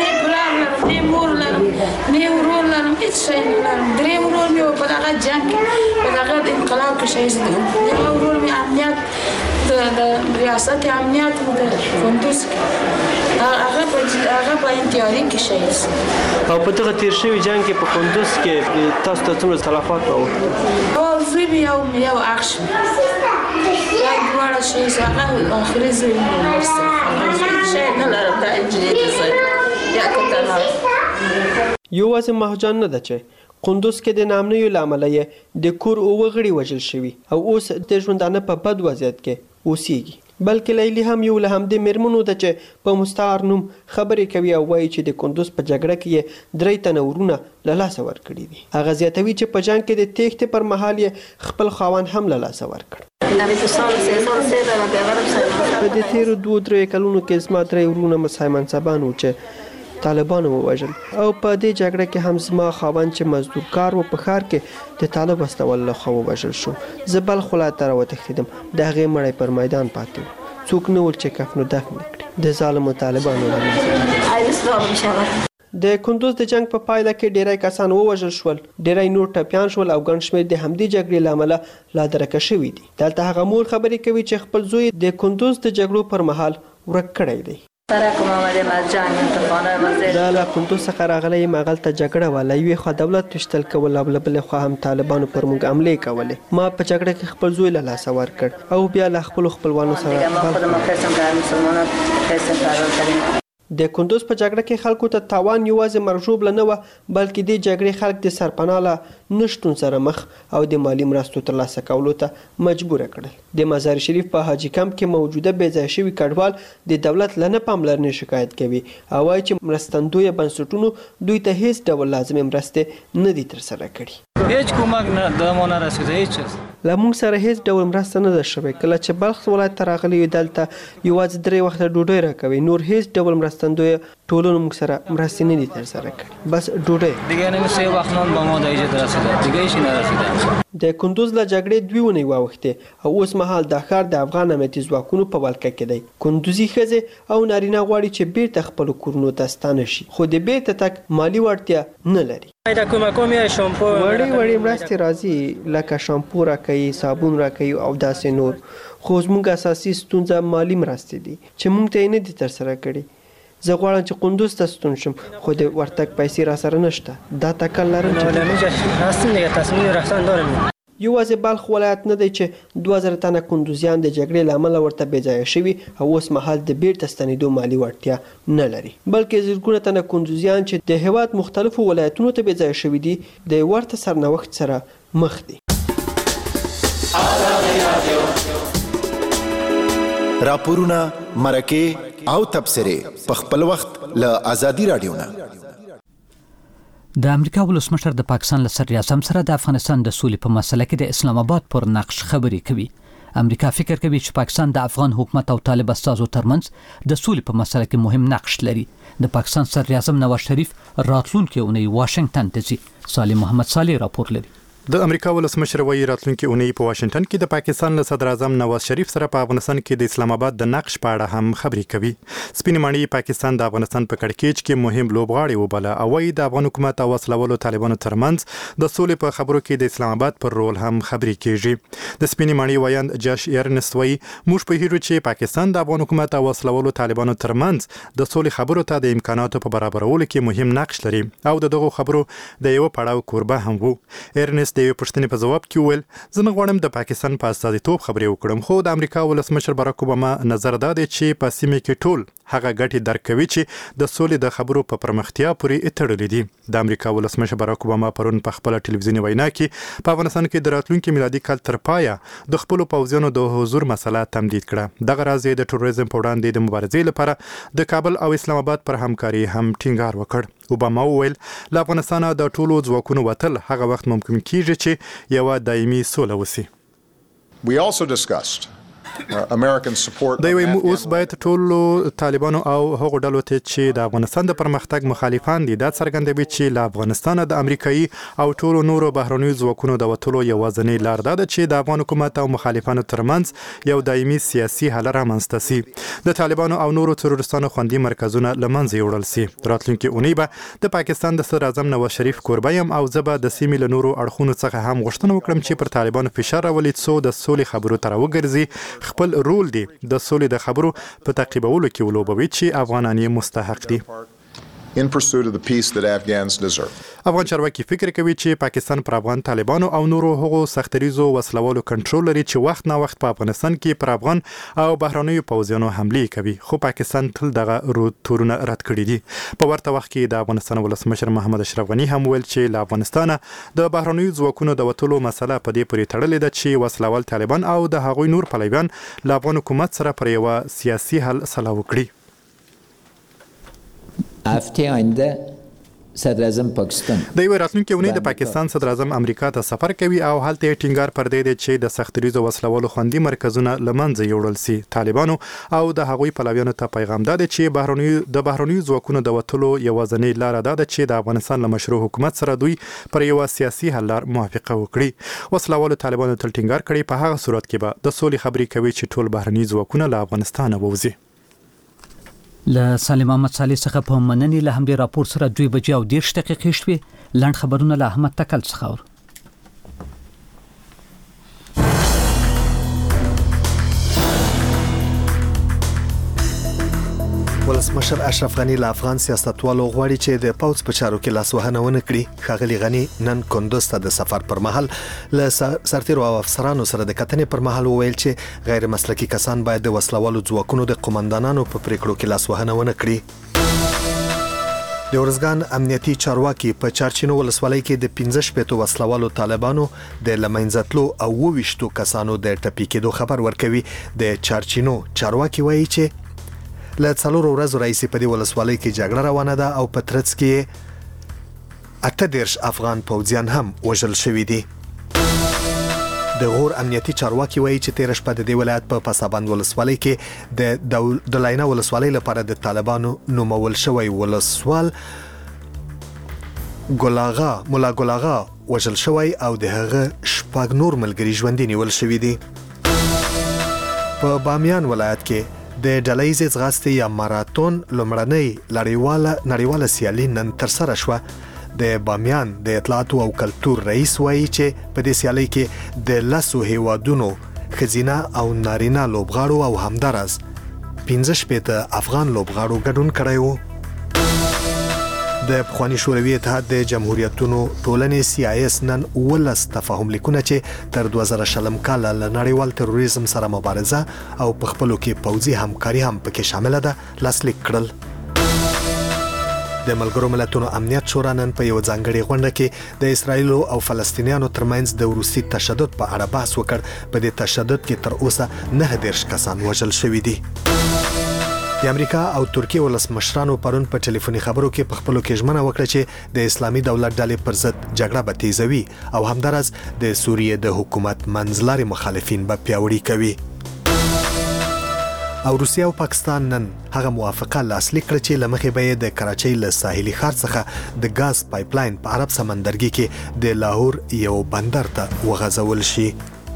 Speaker 5: مور لرم نه ورور لرم هیڅ شی نه لرم. درې ورور مې په دغه جنګ په دغه انقلاب کې شهید دي. یو ورور مې امنیت د ریاست امنیت د کندوز هغه په انتحاري کې شهید شو.
Speaker 12: او په دغه تیر شوي جنګ کې په کندوز کې تاسو ته څومره تلفات واوښتل؟
Speaker 5: زوی مې یو اخ شو. یا دواړه شهید شو. هغه آخري زوی مې ورسره شی نه لرم. دا انجینر دی یا کتنه
Speaker 12: یوازې مهجان نه ده چې قندوز کې د نامنیو لامل یې د کور وغړي وژل شوی او اوس د ژوندانه په بد وضعیت کې اوسېږي. بلکې لیلی هم یو له همدې میرمنو ده چې په مستعار نوم خبرې کوي او وایي چې د کندوز په جګړه کې یې 3 تنه ورونه له لاسه ورکړي دي. هغه زیاتوي چې په جنګ کې د تېښتې پر مهال یې خپل خاوند هم له لاسه ورکړ. په دې تیرو 2-3 کلونو کې زما 3 ورونه مسلمان سبان و چې طالبانو ووژل او په دې جګړه کې هم زما خاوند چې مزدور کار و په ښار کې د طالب وسلوال لخوا ووژل شو. زه بلخ ولایت ته راوتښتېدم، د هغې مړی پر میدان پاتې و، څوک نه ول چې کفن و دفن کړي د ظالمو طالبانو له منځه. د کندوز د جنگ په پایله کې ډیری کسان ووژل شول، ډیری نور ټپیان شول او ګڼ شمېر د همدې جګړې له امله لا درکه شوي دي. دلته هغه مور خبرې کوي چې خپل زوی د کندوز د جګړو پر مهال ورک کړی دی. دا له کندوز څخه راغلی یم، هغلته جګړه وه، له یوې خوا دولت ویشتل کول او له بلې خوا هم طالبانو پر موږ حملې کولې. ما په جګړه کې خپل زوی له لاسه ورکړ او بیا له خپلو خپلوانو سره د کندوز په جګړه کې خلکو ته تاوان یوازې مرګ ژوبله نه وه، بلکې دې جګړې خلک د سرپناه له نشتون سره مخ او د مالي مرستو ترلاسه کولو ته مجبوره کړل. د مزار شریف په حاجي کمپ کې موجوده بې ځای شوي کډوال د دولت له نه پاملرنې شکایت کوي او وایي چې مرستندویه بنسټونو دوی ته هیڅ ډول لازمې مرستې نه دي ترسره کړي.
Speaker 13: هیڅ کومک نه مونه رسېده، هیڅ چیز
Speaker 12: له موږ سره هیڅ ډول مرسته نه ده شوې. کله چې بلخ ولایت ته راغلي یو دلته یوازې 3 وخته ډوډۍ راکوي، نور هیڅ ډول مرستندویه ټولنو موږ سره مرستې نه دي ترسره کړي، بس ډوډۍ
Speaker 13: دیگه نمیشه. وقت نان به ما دیگه رسیده، دیگه هیچ نرسیده.
Speaker 12: د کندوز له جګړې 2 اونۍ واوښتې او اوس مهال دا ښار د افغان امنیتي ځواکونو په ولکه کې دی. کندوزي ښځې او نارینه غواړي چې بیرته خپلو کورونو ته ستانه شي، خو د بیرته تګ مالي وړتیا نه لري. وړې مرستې راځي لکه شامپو راکوي، صابون راکوي او داسې نور، خو زموږ اساسي ستونزه مالي مرستې دي چې موږ ته یې نه دي ترسره کړي. زه غواړم چې کندوز ته ستون شم خو د ورتګ پیسې راسره نشته. دا تکل لرم چې یوازې بلخ ولایت نه دی چې 2000 تنه کندوزیان د جګړې له امله ورته بې ځایه شوي او اوس مهال د بیرته ستنېدو مالي وړتیا نه لري، بلکې زرګونه تنه کندوزیان چې د هېواد مختلفو ولایتونو ته بې ځایه شوي دي د ورته سرنوښت سره مخ دي.
Speaker 10: راپورونه، مرکې او تبصرې په خپل وخت له آزادي رادیو نه.
Speaker 1: د امریکا ولسمشر د پاکستان له صدر اعظم سره د افغانستان د سولې په مسله کې د اسلام آباد پر نقش خبرې کوي. امریکا فکر کوي چې پاکستان د افغان حکومت او طالب استازو ترمنځ د سولې په مسله کې مهم نقش لري. د پاکستان صدر اعظم نواز شریف راتلونکي اونۍ واشنگټن ته ځي. صالح محمد صالح راپور لري.
Speaker 11: د امریکا ولسمشر وایي راتلونکي اونۍ په واشنگټن کې د پاکستان له صدر اعظم نواز شریف سره په افغانستان کې د اسلام آباد د نقش په اړه هم خبرې کوي. سپینې ماڼۍ پاکستان د افغانستان په کړکېچ کې مهم لوبغاړی وباله او وایي د افغان حکومت او وسلوالو طالبانو ترمنځ د سولې په خبرو کې د اسلام آباد پر رول هم خبرې کیږي. د سپینې ماڼۍ وایند جاش ایرنست وایي موږ په هیرو چې پاکستان د افغان حکومت او وسلوالو طالبانو ترمنځ د سولې خبرو ته د امکاناتو په برابرولو کې مهم نقش لري او دغه خبرو د یو پړاو کوربه هم وو. ایرنست د پښتنې په جواب کې ویل زه نه غواړم د پاکستان په استازیتوب خبرې وکړم، خو د امریکا ولسمشر باراک اوباما نظر دا دی چې په سیمه کې ټول هغه ګټې درک کوي چې د سولې د خبرو په پرمختیا پورې تړلې دي. د امریکا ولسمشر باراک اوباما پرون په خپل ټلویزیوني وینا کې په افغانستان کې د راتلونکي میلادي کال تر پایه د خپل پوځیانو د حضور مسله تمدید کړه. دغه راز د ټوریزم په وړاندې د مبارزې لپاره د کابل او اسلام آباد پر همکاري هم ټینګار وکړ. اوباما وویل له افغانستان د ټولو ځواکونو وتل هغه وخت ممکن کیږي چې یو دایمي سوله وسی.
Speaker 14: We also discussed
Speaker 11: دا وایي اوس باید ټولو طالبانو او هغو ډلو ته چې د افغانستان د پرمختګ مخالفان دي دا څرګندوي چې له افغانستانه د امریکایي او ټولو نورو بهرنیو ځواکونو د وتلو یوازینۍ لار دا ده چې د افغان حکومت او مخالفانو ترمنځ یو دایمي سیاسي حل رامنځته سي، د طالبانو او نورو تروریستانو خوندي مرکزونه له منځه یوړل سي. راتلونکي اونۍ به د پاکستان د صدر اعظم نواز شریف کوربه یم او زه به د سیمې له نورو اړخونو څخه هم غوښتنه وکړم چې پر طالبانو فشار راولي څو د سولې خبرو ته راوګرځي. خپل رول دی د سولې د خبرو په تعقیبولو کې ولوبوي چې افغانان یې مستحق دي.
Speaker 14: in pursuit of the peace that Afghans deserve.
Speaker 11: افغان چارواکي فکر کوي چې پاکستان پر افغان طالبانو او نورو هغو سختریزو وسلوالو کنټرول لري چې وخت نه وخت په افغانستان کې پر افغان او بهرانيو پوځیانو حمله کوي، خو پاکستان تل دغه تورونه رد کړی دي. په ورته وخت کې د افغانستان ولسمشر محمد اشرف غني هم ویل چې له افغانستانه د بهرانيو ځواکونو د وټولو مسله په دې پورې تړلې ده چې وسلوال طالبان او د هغوی نور پلویان له افغان حکومت سره پر یو سیاسي حل سلا وکړي.
Speaker 15: هفته آینده صدر اعظم پاکستان
Speaker 11: د یو راتلونکي اونۍ د پاکستان صدر اعظم امریکا ته سفر کوي او هلته ټینګار پر دی چې د سختریزو وسلوالو خوندي مرکزونه لمنځه یوړل سي. طالبانو او د هغوی پلویانو ته پیغام ده چې د بهرانيو ځواکونو د وټولو یوازینۍ لار ده چې د افغانستان له مشروع حکومت سره دوی پر یو سیاسي حل موافقه وکړي. وسلوالو طالبانو تل ټینګار کړي په هغه صورت کې به د سولې خبرې کوي چې ټول بهراني ځواکونه له افغانستان ووځي.
Speaker 1: له سالم احمد صالح څخه په مننې له همدې راپور سره 2:30 شوې. لاند خبرونه له احمد تکل څخه.
Speaker 2: ولسمشر اشرف غني له افغان سیاستوالو غواړي چې د پوځ په چارو کې لاسوهنه ونه کړي. ښاغلي غني نن کندوز ته د سفر پر مهال له سرتیرو او افسرانو سره د کتنې پر مهال وویل چې غیر مسلکي کسان باید د وسلوالو ځواکونو د قومندانانو په پریکړو کې لاسوهنه ونه کړي. د ورزګان امنیتي چارواکي په چارچینو ولسوالۍ کې د 15 وسلوالو طالبانو د لمنځتلو او 20 کسانو د ټپي کېدو خبر ورکوي. د چارچینو چارواکي وایي چې له 4 ورځو راځي په دې ولسوالۍ کې جګړه روانه ده او په ترڅ کې 18 افغان پوځیان هم وژل شوي دي. د غور امنیتي چارواکي وایي چې 13 شپه د دې ولایت په پسابند ولسوالۍ کې د لاینا ولسوالۍ لپاره د طالبانو نومول شوی ولسوال مولا ګلاغا وژل شوی او د هغه شپږ نور ملګري ژوندي نیول شوي دي. په بامیان ولایت کې د ډلهیزې ځغاستې یا ماراتون لومړنۍ نړیواله سیالي نن ترسره شوه. د بامیان د اطلاعاتو او کلتور رئیس وایي چې په دې سیالۍ کې د 10 هیوادونو ښځینه او نارینه لوبغاړو او همداراز 15 افغان لوبغاړو ګډون کړی و. د پخواني شوروي اتحاد د جمهوریتونو ټولنې CIS نن 19 تفاهم لیکونه چې تر 2000 کال له نړیوال تروریزم سره مبارزه او په خپلو کې پوځي همکاري هم پکې شامل ده لاسلیک کړل. د ملګرو ملتونو امنیت شورا نن په یو ځانګړي غونډه کې د اسرایل او فلسطینیانو ترمنځ د روسي تشدد په اړه بحث وکړ. په دې تشدد کې تر اوسه 19 کسان وژل شوي دي. د امریکا او ترکیه ولسمشرانو پرون په ټلیفوني خبرو کې په خپلو کې ژمنه وکړه چې د اسلامي دولت ډلې پر ضد جګړه به تیزوي او همداراز د سوریې د حکومت منځلاري مخالفین به پیاوړي کوي. او روسیه او پاکستان نن هغه موافقه لاسلیک کړه چې لمخې به د کراچۍ له ساحلي ښار څخه د غاز پایپلاین په عرب سمندرګي کې د لاهور یو بندر ته وغځول شي.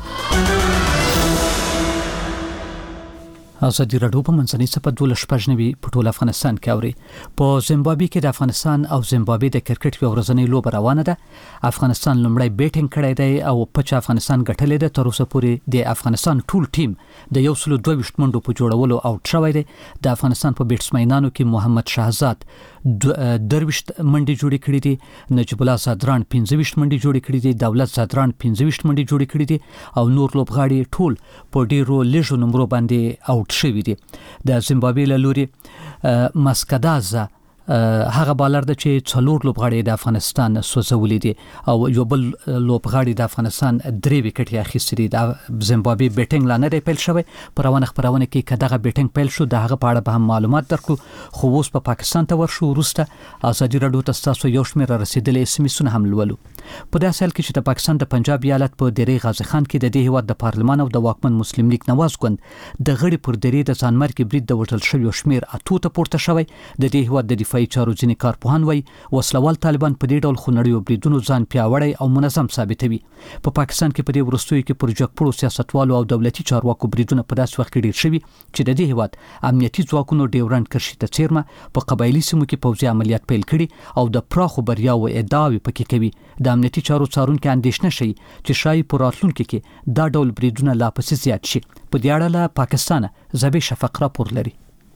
Speaker 1: ازادي راډیو په منځنۍ سپه 12 په ټول افغانستان کې اوري. په زیمبابوې کې د افغانستان او زیمبابوې د کرکټ یو ورځنۍ لوبه روانه ده. افغانستان لومړی بیټینګ کړی دی او په افغانستان ګټلې ده. تر اوسه پورې د افغانستان ټول ټیم د 122 منډو په جوړولو اوټ شوی دی. د افغانستان په بیټسمنانو کې محمد شهزاد 23 منډې جوړې کړې دي. نجیب الله زادران 25 منډې جوړې کړې دي. دولت زادران 25 منډې جوړې کړې دي او نور لوبغاړي ټول په ډیرو لږو نمبرو باندې اوټ شوی دي. د زیمبابوې له لوري مسکدازا هغه بالر د چې 4 لوبغاړي د افغانستان سوځولې دي او یو بل لوبغاړي د افغانستان 3 وکټ اخیستي دي. د زیمبابوې بیټینګ لا نه پیل شوی. پرونه خبرونه کې کداغه بیټینګ پیل شو د هغه په اړه به هم معلومات درکړو. خو اوس په پاکستان ته ورشو وروسته ازادي راډیو ته تاسو یو شمېر رسیدلې اسمسونه هم لولو. په داسې حال کې چې د پاکستان د پنجاب ایالت په دیری غازی خان کې د دې هیواد د پارلمان او د واکمن مسلم لیگ نواز ګوند د غړي پر دیری د ځانمرګي برید د وټل شوی شمېر اتو ته پورته شوی. د دې هیواد د دفاعي چارو ځینې کارپوهان وایي وسلوال طالبان په دې ډول خونړیو بریدونو ځان پیاوړی او منظم ثابتوي. په پاکستان کې په دې وروستیو کې پر جګپړو سیاستوالو او دولتي چارواکو بریدونه په داسې وخت کې ډیر شوي چې د دې هیواد امنیتي ځواکونو ډیورنډ کرښې ته څیرمه په قبایلي سیمو کې پوځي عملیات پیل کړي او د پراخو بریاوو ادعاوې پکې کوي. د امنیتي چارو څارونکو اندېښنه شي چې شایي په راتلونکي کې دا ډول بریدونه لا پسې زیات شي. په دې اړه له پاکستان زبې شفق راپور لري.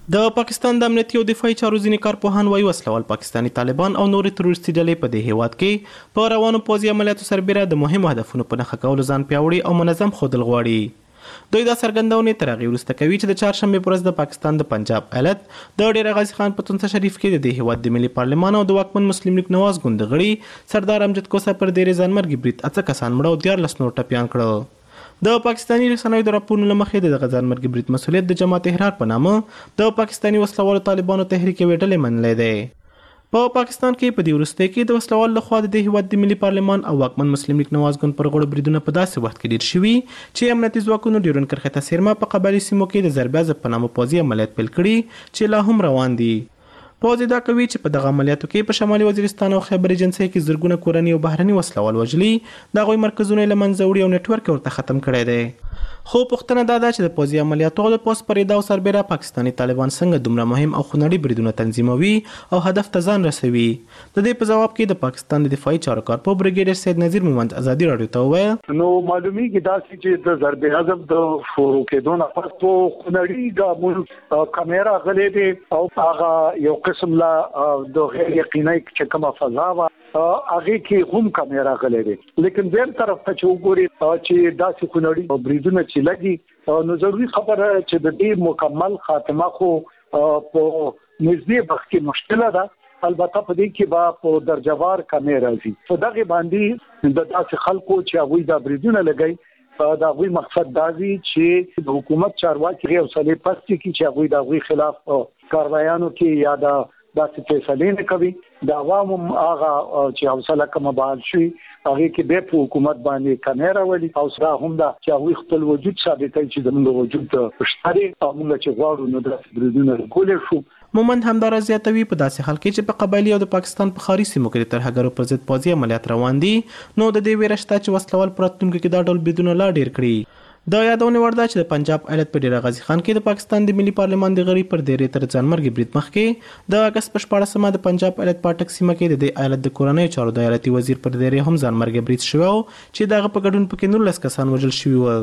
Speaker 16: د پاکستان د امنیتي او دفاعي چارو ځینې کارپوهان وایي وسلوال پاکستاني طالبان او نورې تروریستي ډلې په دې هیواد کې په روانو پوځي عملیاتو سربیره د مهمو هدفونو په نښه کولو ځان پیاوړي او منظم ښودل غواړي. دوی دا څرګندونې تر هغې وروسته کوي چې د چهارشنبې پر ورځ د پاکستان د پنجاب ایالت د ډېر غازي خان په تونسه شریف کې د دې هیواد د ملي پارلمان او د واکمن مسلم لیگ نواز ګوند د غړي سردار امجد کوسه پر ډېرې ځانمرګي برید 8 کسان مړه او 14 نور ټپیان کړه. د پاکستاني رسنیو د راپورونو له مخې د دغه ځانمرګي برید مسؤلیت د جماعت احرار په نامه د پاکستاني وسلوالو طالبانو تحریک یوې ډلې منلی دی. په پاکستان کې په دې وروستۍ کې د وسلوال لخوا د دې هیواد د ملي پارلمان او واکمن مسلم لیگ نواز ګوند پر غړو بریدونه په داسې وخت کې ډیر شوي چې امنیتي ځواکونو ډیورنډ کرښې ته څیرمه په قبایلي سیمو کې د ضربې په نامه پوځي عملیات پیل کړي چې لا هم روان دي. پوځ دا کوي چې په دغه عملیاتو کې په شمالي وزیرستان او خیبر ایجنسۍ کې زرګونه کورني او بهرني وسلوال وژلي، د هغوی مرکزونه له منځه وړي او نیټورک ورته ختم کړی دی. خو پوښتنه دا ده چې د پوځي عملیاتو د پوست پرېدا او سربیره پاکستاني طالبان څنګه دومره مهم او خونړي بریدونه تنظیموي او هدف ته ځان رسوي. د دې په ځواب کې د پاکستان د دفاعي چارو کارپوه بریګیډر سید نذیر مومند ازادي راډیو ته وویل
Speaker 17: نو معلومیږي دا چې د ضرب اعظم د شروع کېدو نه پس په خونړي ګامونو کیمرا غلې دي او هغه یو قسم لا د غیر یقیني چې کومه فضا وا هغه کې هم کیمرا غلې دي، لیکن بل طرف ته چې وګوري چې داسې خونړي بریدونه چې لګي نو ضروري خبره چې د دې مکمل خاتمه خو په نږدې وخت کې مشکله ده. البته په دې کې به په درجوار کمې راځي. په دغه باندې د داسې خلکو چې هغوی دا بریدونه لګي دا غوي مقصد دا دی چې د حکومت چارواکي غیر صلیب پستی کې چې هغوی د غوي خلاف کاروایانو کې یا داسې فیصلې نه کوي. د عوامو هغه چې حوصله کوم بحال شي هغه کې به په حکومت باندې کمره ولي او سره هم دا چې هغوی خپل وجود ثابتوي چې زموږ وجود پښتاري او موږ چې غواړو نو د بریدونه کولې شو.
Speaker 16: مومند همدارا زیاتوي په داسې حال کې چې په قبایلي او د پاکستان په ښاري سیمو کې د ترهګرو پر ضد پوځي عملیات روان دي نو د دې ویره شته چې وسلوال په راتلونکي کې دا ډول بریدونه لا ډیر کړي. دا یادونه وړ ده چې د پنجاب ایالت په ډیر غازي خان کې د پاکستان د ملي پارلمان د غړي پر ډیرې تر ځانمرګي برید مخکې د اگست په 14مه د پنجاب ایالت پاټک سیمه کې د دې ایالت د کورنۍ چارو د ایالتي وزیر پر ډیرې هم ځانمرګي برید شوی او چې دغه په ګډون پکې 19 کسان وژل شوي و.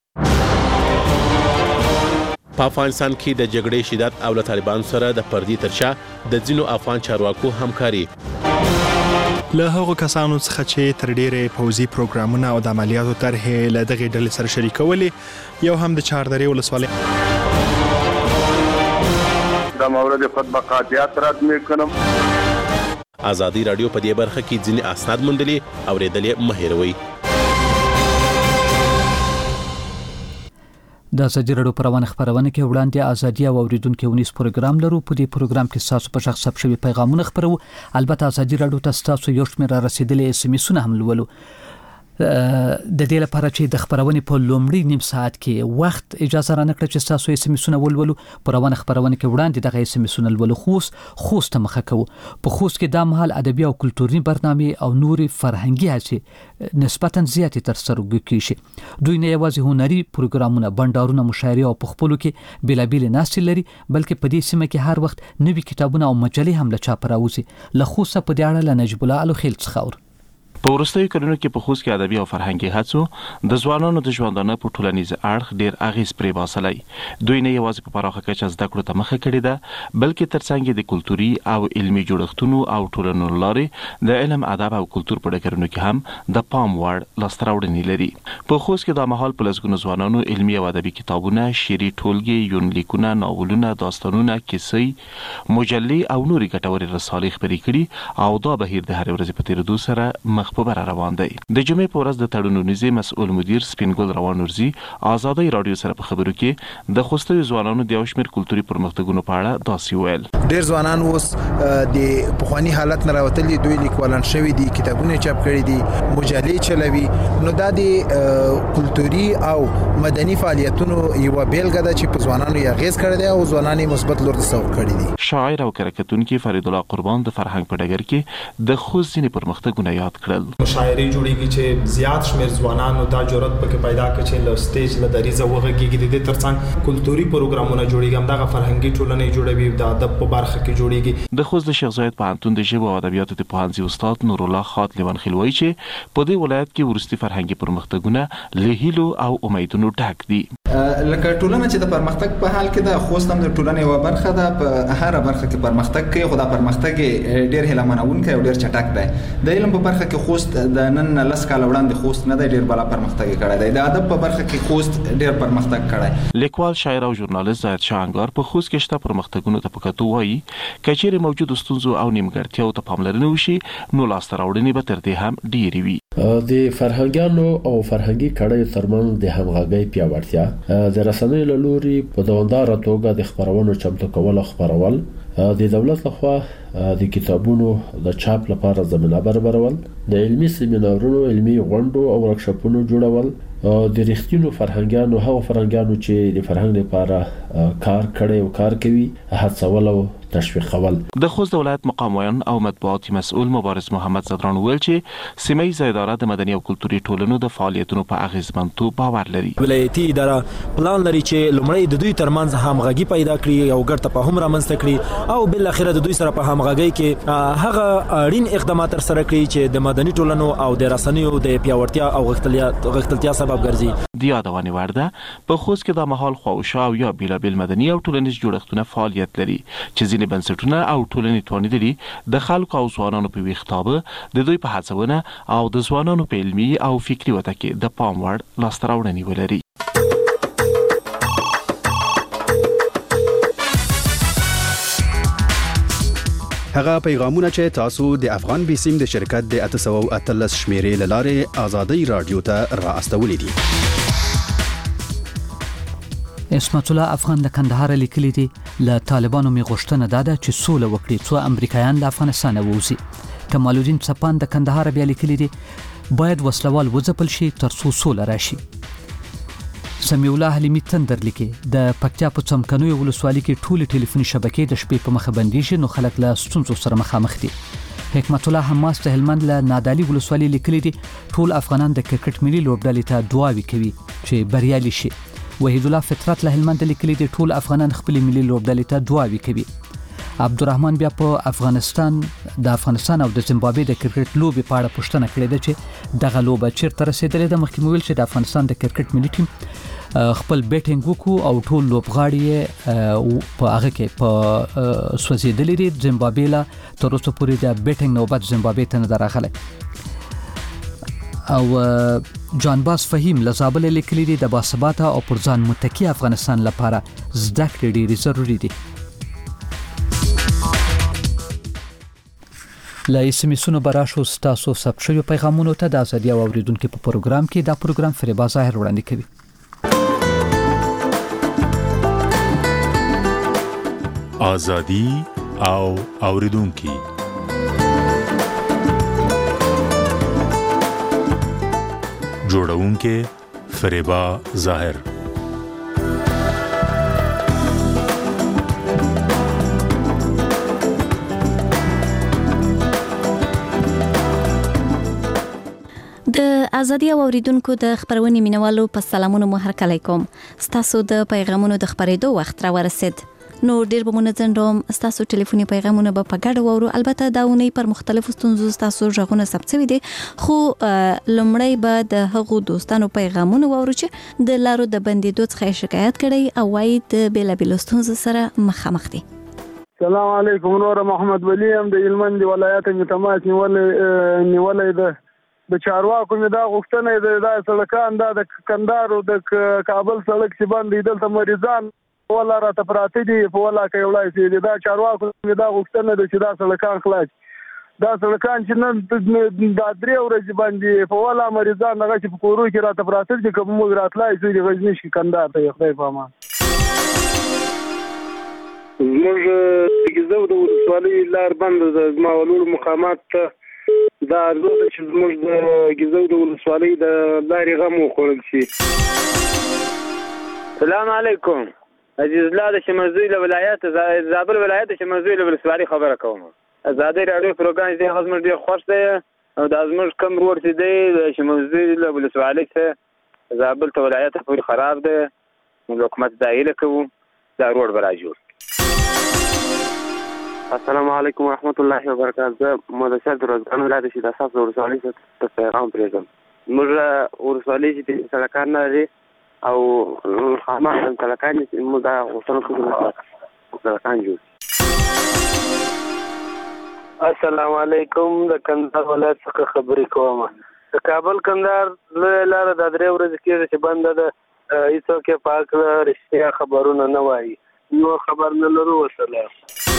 Speaker 18: په افغانستان کې د جګړې شدت او له طالبان سره د پردي ترشا د ځینو افغان چارواکو همکاري
Speaker 19: له هغو کسانو څخه چې تر ډیره پوځي پروګرامونه او د عملیاتو طرحې له دغې ډلې سره شریکولې، یو هم د چهاردرې ولسوالۍ
Speaker 20: د مورد خطبقاتیات راتمی کنم.
Speaker 18: ازادي راډیو په دې برخه کې ځینې اسناد موندلي او ریدلې مه هېروئ.
Speaker 1: د ازادي راډیو پروانه خبرونه کې وړاندې ازادي او اوریدونکو ونیس پروګرام لرو. په دې پروګرام کې تاسو په شخص ثبت شوی پیغامونه خبرو. البته ازادي راډیو ته تاسو یو شمېر رسیدلې اس ام اسونه هم لولو. د دې لپاره چې د خبرونه په لومړي نیم ساعت کې وخت اجازه را نکړه چې تاسو اس ام اسونه ولولو. پروانه خبرونه کې وړاندې دغه اس ام اسونه ولولو. خوست مخه کوو. په خوست کې د مهال ادبي او کلتوري برنامه او نوري فرهنګي هڅې نسبتاً زیاتې تر سره کیږي. دوی نه یوازې هنري پروګرامونه، بندارونه، مشاعرې او پخپلو کې بلابل ناستې لري، بلکې په دې سیمه کې هر وخت نوي کتابونه او مجلې هم له چاپ راوځي. له خوست په دې اړه له نجیب الله الخیل څخه
Speaker 21: په وروستیو کلونو کې په خوست کې ادبي او فرهنګي هڅو د ځوانانو د ژوندانه په ټولنیز اړخ ډیر اغیز پرې باسلی. دوی نه یوازې په پراخه کچه زده کړو ته مخه کړې ده، بلکې ترڅنګ د کلتوري او علمي جوړښتونو او ټولنو لارې د علم، ادب او کلتور په ډګرونو کې هم د پام وړ لاسته راوړنې لري. په خوست کې د مهال په لسګونو ځوانانو علمي او ادبي کتابونه، شعري ټولګې، یونلیکونه، ناولونه، داستانونه، کیسې، مجلې او نورې ګټورې رسالې خپرې کړي او دا بهیر د هرې ورځې په تیریدو سره مخ په بره روان دی. د جمعې په ورځ د تړونونیزې مسؤل مدیر سپینګل روان ورزي ازادي راډیو سره په خبرو کې د خوستي ځوانانو د یو شمېر کلتوري پرمختګونو په اړه داسې ویل.
Speaker 22: ډیر ځوانان اوس د پخوانی حالت نه راوتلي، دوی لیکوالان شوي دي، کتابونه چاپ کړي دي، مجلې چلوي. نو دا د کلتوري او مدني فعالیتونو یو بیلګه ده چې په ځوانانو یې اغیز کړی دی او ځوانان یې مثبت لور ته سوق کړي دي.
Speaker 21: شاعر او کرکټونکي فرید الله قربان د فرهنګ په ډګر کې د خوست ځینې پرمختګونه یاد کړل.
Speaker 23: مشاعرې جوړیږي چې زیات شمیر ځوانانو دا جرأت پکې پیدا کړي چې له سټیج له دریزه وغږیږي. د دې ترڅنګ کلتوري پروګرامونه جوړیږي، هم دغه فرهنګي ټولنې جوړوي، د ادب په برخه کې جوړیږي.
Speaker 21: د خوست د شیخ زاید پوهنتون د ژبو او ادبیاتو د پوهنځي استاد نور الله خات لیوانخیل وایي چې په دې ولایت کې ورستي فرهنګي پرمختګونه له هیلو او امیدونو ډک دي.
Speaker 3: لکه ټولنه چې د پرمختګ په حال کې د خوست هم د ټولنې یو برخه ده، په هر برخه کې پرمختګ کوي، خو دا پرمختګ ډیر هیلمنونکی او ډیر چټک دی. د علم په برخه کې خوست د نن 10 کال وړاندې خوست نه دی ډیر بالا پرمختګ کړی دی. د ادب په برخه کې خوست ډیر پرمختګ کړی.
Speaker 21: لیکوال، شاعر او ژورنالیست زاهد شاه انګار په خوست کې شته پرمختګونو ته په کتو وایي کچېرې موجود ستونزو او نیمګړتیاو ته پاملرنه وشي نو لاسته راوړنې به تر دې هم ډېرې وي.
Speaker 7: د فرهنګانو او فرهنګي کړیو ترمنځ د همغږۍ پیاوړتیا، د رسنیو له لوري په دوامداره توګه د خبرونو چمتو کول او خبرول، د دولت لخوا د کتابونو د چاپ لپاره زمينه برابرول، د علمي سیمینارونو، علمي غونډو او ورکشاپونو جوړول، د رښتینو فرهنګانو هغه فرهنګانو چې د فرهنګ لپاره کار کوي او کار کوي هڅول او تشویقول.
Speaker 21: د خوست ولایت مقامویان او مطبوعاتي مسؤل مبارز محمد صدران ویل چې سیمه اداره د مدني او کلتوري ټولنو د فعالیتونو په اغیزمنتوب باور لري.
Speaker 8: ولایتي اداره پلان لري چې لومړی د دوی ترمنځ همغږي پیدا کړي او ګډ تفاهم رامنځته کړي او بل اخره د دوی سره په همغږۍ کې هغه اړین اقدامات تر سره کړي چې د مدني ټولنو او د رسنیو د پیاوړتیا او غښتلتیا سبب ګرځي.
Speaker 21: د یادونې وړ ده په خوست کې د مهال خواوشا او یا بیلابیل مدني او ټولنیز جوړښتونه فعالیت لري چې ځینې بنسټونه او ټولنې توانیدلي د خلکو او ځوانانو په ویښتابه د دوی په هڅونه او د ځوانانو په علمي او فکري وده کې د پام وړ لاسته راوړنې ولري.
Speaker 24: هغه پیغامونه چې تاسو د افغان بیسیم د شرکت د 813 شمیرې لاره آزادۍ رادیو ته را استولې دي.
Speaker 1: اسمت الله افغان د کندهار لیکلي دي له طالبانو می غوښتنه داده چې سوله وکړي څو امریکایان له افغانستان ووځي. کمال الدین چپان د کندهار بیا لیکلي دي باید وسلوال وځپل شي ترڅو سوله راشي. سمیع الله حلیمی تندر لیکي د پکتیا په څمکنیو ولسوالۍ کې ټول ټلیفوني شبکې د شپې په مخه بنديږي نو خلک له ستونزو سره مخامخ دي. حکمت الله حماس د هلمند له نادالي ولسوالۍ لیکلي دي ټول افغانان د کرکټ ملي لوبډلې ته دعاوې کوي چې بریالي شي. وحید الله فطرت له هلمند لیکلي دي ټول افغانان خپل ملي لوبډلې ته دعاوې کوي. عبدالرحمن بیا په افغانستان او د زیمبابوې د کرکټ لوبې په اړه پوښتنه کړې ده چې دغه لوبه چیرته رسیدلې ده. مخکې ویل چې د افغانستان د کرکټ ملي ټیم خپل بیټینګ وکړو او ټول لوبغاړي په هغه کې په سوځیدلې دي. زیمبابوې لا تر اوسه پورې د بیټینګ نوبت زیمبابوې ته نه راغلی. او جانباز فهیم لزابل لیکلي دي د باثباته او پر ځان متکی افغانستان لپاره زده کړې ډېرې ضروري دي. له اسمسونو براشو ستاسو ثبت شوی پیغامونو ته د ازادي او اوریدونکو په پروګرام کې دا پروګرام فریبا ظاهر وړاندې کوي.
Speaker 25: ازادي او اوریدونکو جوړونکو فریبا ظاهر.
Speaker 26: د ازادي او اوریدونکو د خبرونې مینوالو په سلامونو مو هرکلی کوم. ستاسو د پیغامونو د خبرېدو وخت را ورسید. نو ډیر به منځن روم ستاسو ټلیفوني پیغامونه به په ګډه وورو. البته دا ونی پر مختلفو ستونزو ستاسو ژغونه ثبت شوي دي خو لمړی به د هغو دوستانو پیغامونه وورو چې د لارو د بندیدو څخه شکایت کړي او وايي د بیلابیلو ستونزو سره مخامخ دي.
Speaker 27: السلام علیکم. نور محمد ولی هم د هلمند ولایت متماس نیولې ده د چارواکو مې دا غوښتنه ده دا سړکان دا د کندهار او د کابل سړک چې باندې دلته مریضان ولا راته پراته دي په ولا کې وړای شي. دا چارواکو مې دا غوښتنه ده چې دا سړکان خلاص دا سړکان چې نن دا درې ورځې باندې په ولا مریضان هغه چې په کورو کې راته پراته دي کوم موږ راتلای شي د غزنی شي کندهار ته خدای په امان.
Speaker 28: موږ گیزو د ولسوالۍ لار بند د ماولور مقامات ته دا ارزو چې موږ د گیزو د ولسوالۍ د لارې غم وخوړل شي.
Speaker 29: السلام علیکم. عزیز الله د شمزوی له ولایت زابل ولایت د شمزوی له ولسوالۍ خبره کوم. ازادي راډیو پروګرام دې غزمر ډیر خوښ دی او د ازمر کم روړ چې دی د شمزوی له ولسوالۍ څخه زابل ته ولایت پورې خراب دی. موږ حکومت دایله کوو دا روړ برا جوړ.
Speaker 30: السلام علیکم ورحمت الله وبرکاته. مدرسه درزګان ولایت شي د اساس ولسوالۍ ته پیغام پرېږدم. موږ ولسوالۍ چې سړکان لري او خامخا تلکان مو دا غوښتنه کوم تلکان جوړ.
Speaker 28: السلام علیکم، د کندهار ولایت څخه خبرې کوم. د کابل کندهار لاره د 3 ورځې کېږي چې بنده ده، هیڅوک یې په هکله رښتیا خبرونه نه وایي، نور خبر نه لرو. وسلام.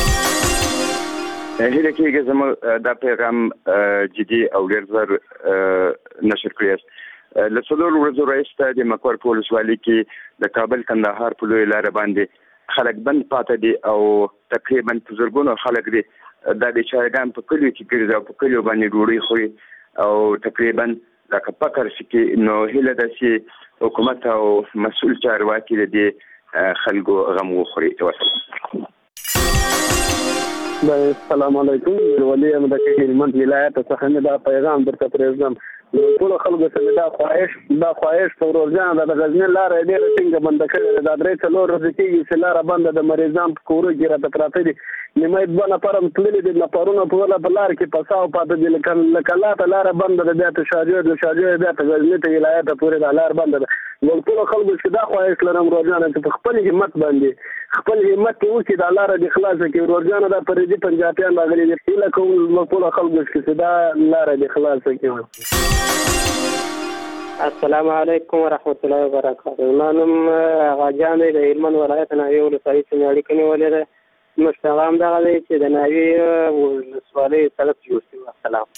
Speaker 4: هیله کېږي زموږ دا پیغام جدي او ډېر زر نشر کړی است. له څلورو ورځو راهیسې د مکور په ولسوالۍ کې د کابل کندهار په لویه لاره باندې خلک بند پاتې دي او تقریبا په زرګونو خلک دي دا د چارګان په کلیو کې ګرځي او په کلیو باندې ډوډۍ خوري او تقریبا دا که فقر شي کې نو هیله ده چې حکومت او مسؤل چارواکي د دې خلکو غم وخوري.
Speaker 27: السلام علیکم، ولی ام د هلمند ولایت څخه نه دا پیغام درته پرېږدم. ټول خلکو ته دا خواهش په ورځان د غزنی لاره ډېره څنګه بند کړې ده. 3-4 ورځې کېږي چې لاره بنده د مریضان په کورو کې راته پراته دي. نیمه 2 نفرم تللي دي، نفرونه په لار کې پساو پاته دي. لکه لاته لاره بنده ده، بیا ته شارجو بیا ته غزنی ته ولایت پورې دا لار بنده ده. نو ټول خلکو چې دا خواهش لرم ورځان چې په خپل همت باندې خپل همت وکړي دا لاره د خلاص کړي. ورځان دا پردي پنجابیان راغلي دي، هیله کوم ټول خلکو چې دا لاره د خلاص کړي.
Speaker 28: السلام علیکم ورحمت الله وبرکاته. زما نوم غاجان دی، د هلمند ولایت ناوې ولسوالۍ څخه اړیکه نیولې ده. زموږ پیغام دغه دی چې د ناوې ولسوالۍ سړک جوړ شي. السلام.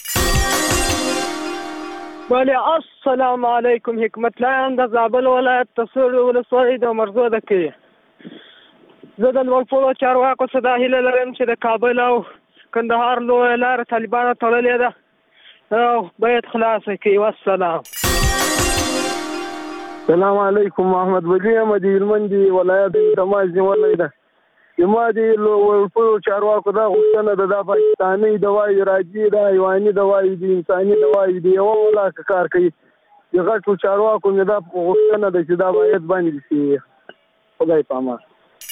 Speaker 5: السلام علیکم، حکمت لاین د زابل ولایت تصور ولسوالۍ د مرزو ده کې. زه د لوړپوړو چارواکو څخه دا هیله لرم چې د کابل او کندهار لویه لاره طالبانو تړلې ده او باید خلاصه کړي. والسلام.
Speaker 27: السلام علیکم، محمد ولی ام د هلمند ولایت تماس نیولې ده. یما د لوړپوړو چارواکو دا غوښتنه ده د پاکستاني دوايي راځي، د حیواني دوايي د انساني دوايي دی یو ولا کار کوي. د غټو چارواکو نه دا غوښتنه ده چې دا باید باندې شي. خدای پامان.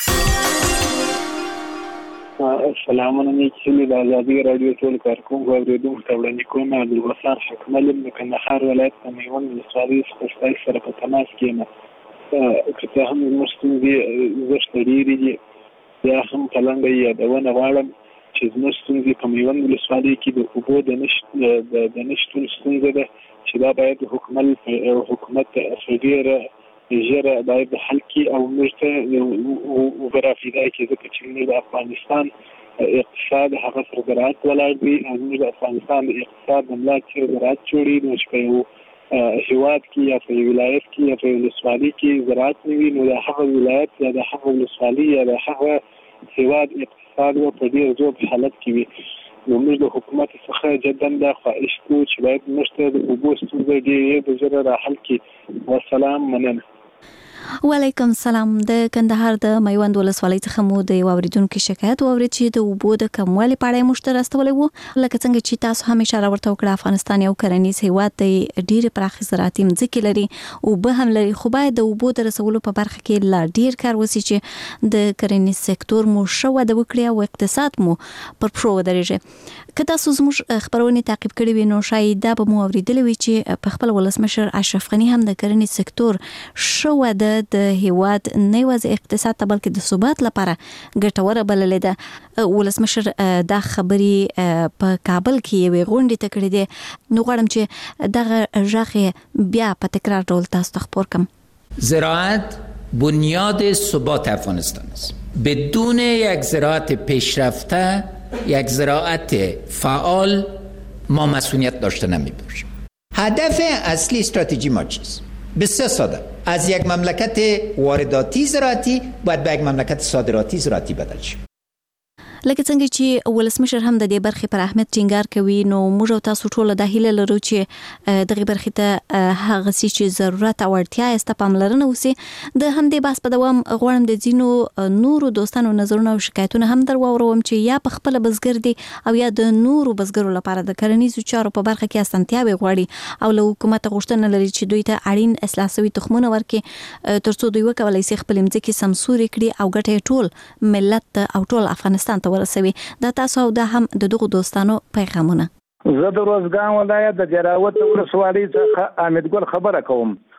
Speaker 6: السلام علیکم، د آزادي رادیو ټول کارکونکو اوریدونکو ته وړاندې کوم عبدالغفار حکمل د کندهار ولایت په میوند ولسوالۍ څخه سره په تماس کې یم. که هم زموږ ستونزې زښته ډېرې دي، بیا هم په لنډه یادونه غواړم چې زموږ ستونزې په میوند ولسوالۍ کې د اوبو د نشتون ستونزه ده چې دا باید حکومت په ډېره ژره باید حل کړي او موږ ته وبرافیدا کې ځکه چې موږ د افغانستان اقتصاد هغه سره زراعت ولاړ دی او موږ د افغانستان د اقتصاد د ملا چې زراعت جوړي نو چې په یو هیواد کې یا په ولایت کې یا په ولسوالۍ کې زراعت نه وي نو د هغه ولایت یا د هغه ولسوالۍ یا د هغه هیواد اقتصاد په ډېر ضعیف حالت کې وي. نو موږ د حکومت څخه جداً دا خواهش کوو چې باید موږ ته د اوبو ستونزه ډېرې د ژره راحل کړي. والسلام. مننه.
Speaker 26: وعلیکم السلام. د کندهار د میوند ولسوالۍ څخه مو د اوریدونکو شکایت واورید چې د اوبو د کموالي په اړه مشته راستولې وو. لکه څنګه چې تاسو هم اشاره ورته وکړه، افغانستان یو کرنیز هیواد دی، ډېر پراخ زراعتي ځمکې لري، اوبه هم لري، خو باید د اوبو د رسولو په برخه کې لا ډېر کار وشي چې د کرنیز سکتور مو ښه وده وکړي او اقتصاد مو پر پښو ودرېږي. که تاسو زموږ خبرونه تعقیب کړي وي نو شاید دا به مو اوریدلې وي چې په خپل ولسمشر اشرف غني هم د کرنیز سکتور ښه وده د هیواد نه یوازې اقتصاد ته بلکې د ثبات لپاره ګټوره بللې ده. ولسمشر دا خبرې په کابل کې یوې غونډې ته کړې دي. نو غواړم چې دغه ژغ بیا په تکرار ډول تاسو ته خپور کړم.
Speaker 9: زراعت بنیاد ثبات افغانستان است. بدون یک زراعت پیشرفته، یک زراعت فعال، ما مسئولیت داشته نمی‌باشیم. هدف اصلی استراتژی ما چیست؟ بسیار ساده. از یک مملکت وارداتی زراعتی باید به یک مملکت صادراتی زراعتی بدل شیم.
Speaker 26: لکه څنګه چې ولسمشر هم د دې برخې پر اهمیت ټینګار کوي، نو موږ او تاسو ټول د هیله لرو چې دغه برخې ته هغه څه چې ضرورت او اړتیا است پاملرنه وسی. د همدې بحث په دوام غواړم د ځینو نورو دوستانو نظرونه او شکایتونه هم در واوروم چې یا په خپل بزګر دي او یا د نورو بزګرو لپاره د کرنیزو چارو په برخه کې اسانتیاوي غواړي او له حکومت غوښتنه لري چې دوی ته اړین اصلاح شوي تخمونه ورکړي ترڅو دوی وکولای شي خپل ځمکې سمسوري کړي او ګټه ټول ملت او ټول افغانستان ته ورسوي. دا تاسو او دا هم د دغه دوستانو پیغامونه.
Speaker 27: زه د روزګان ولایت د جراوت ولسوالۍ څخه حامد ګل خبره کوم.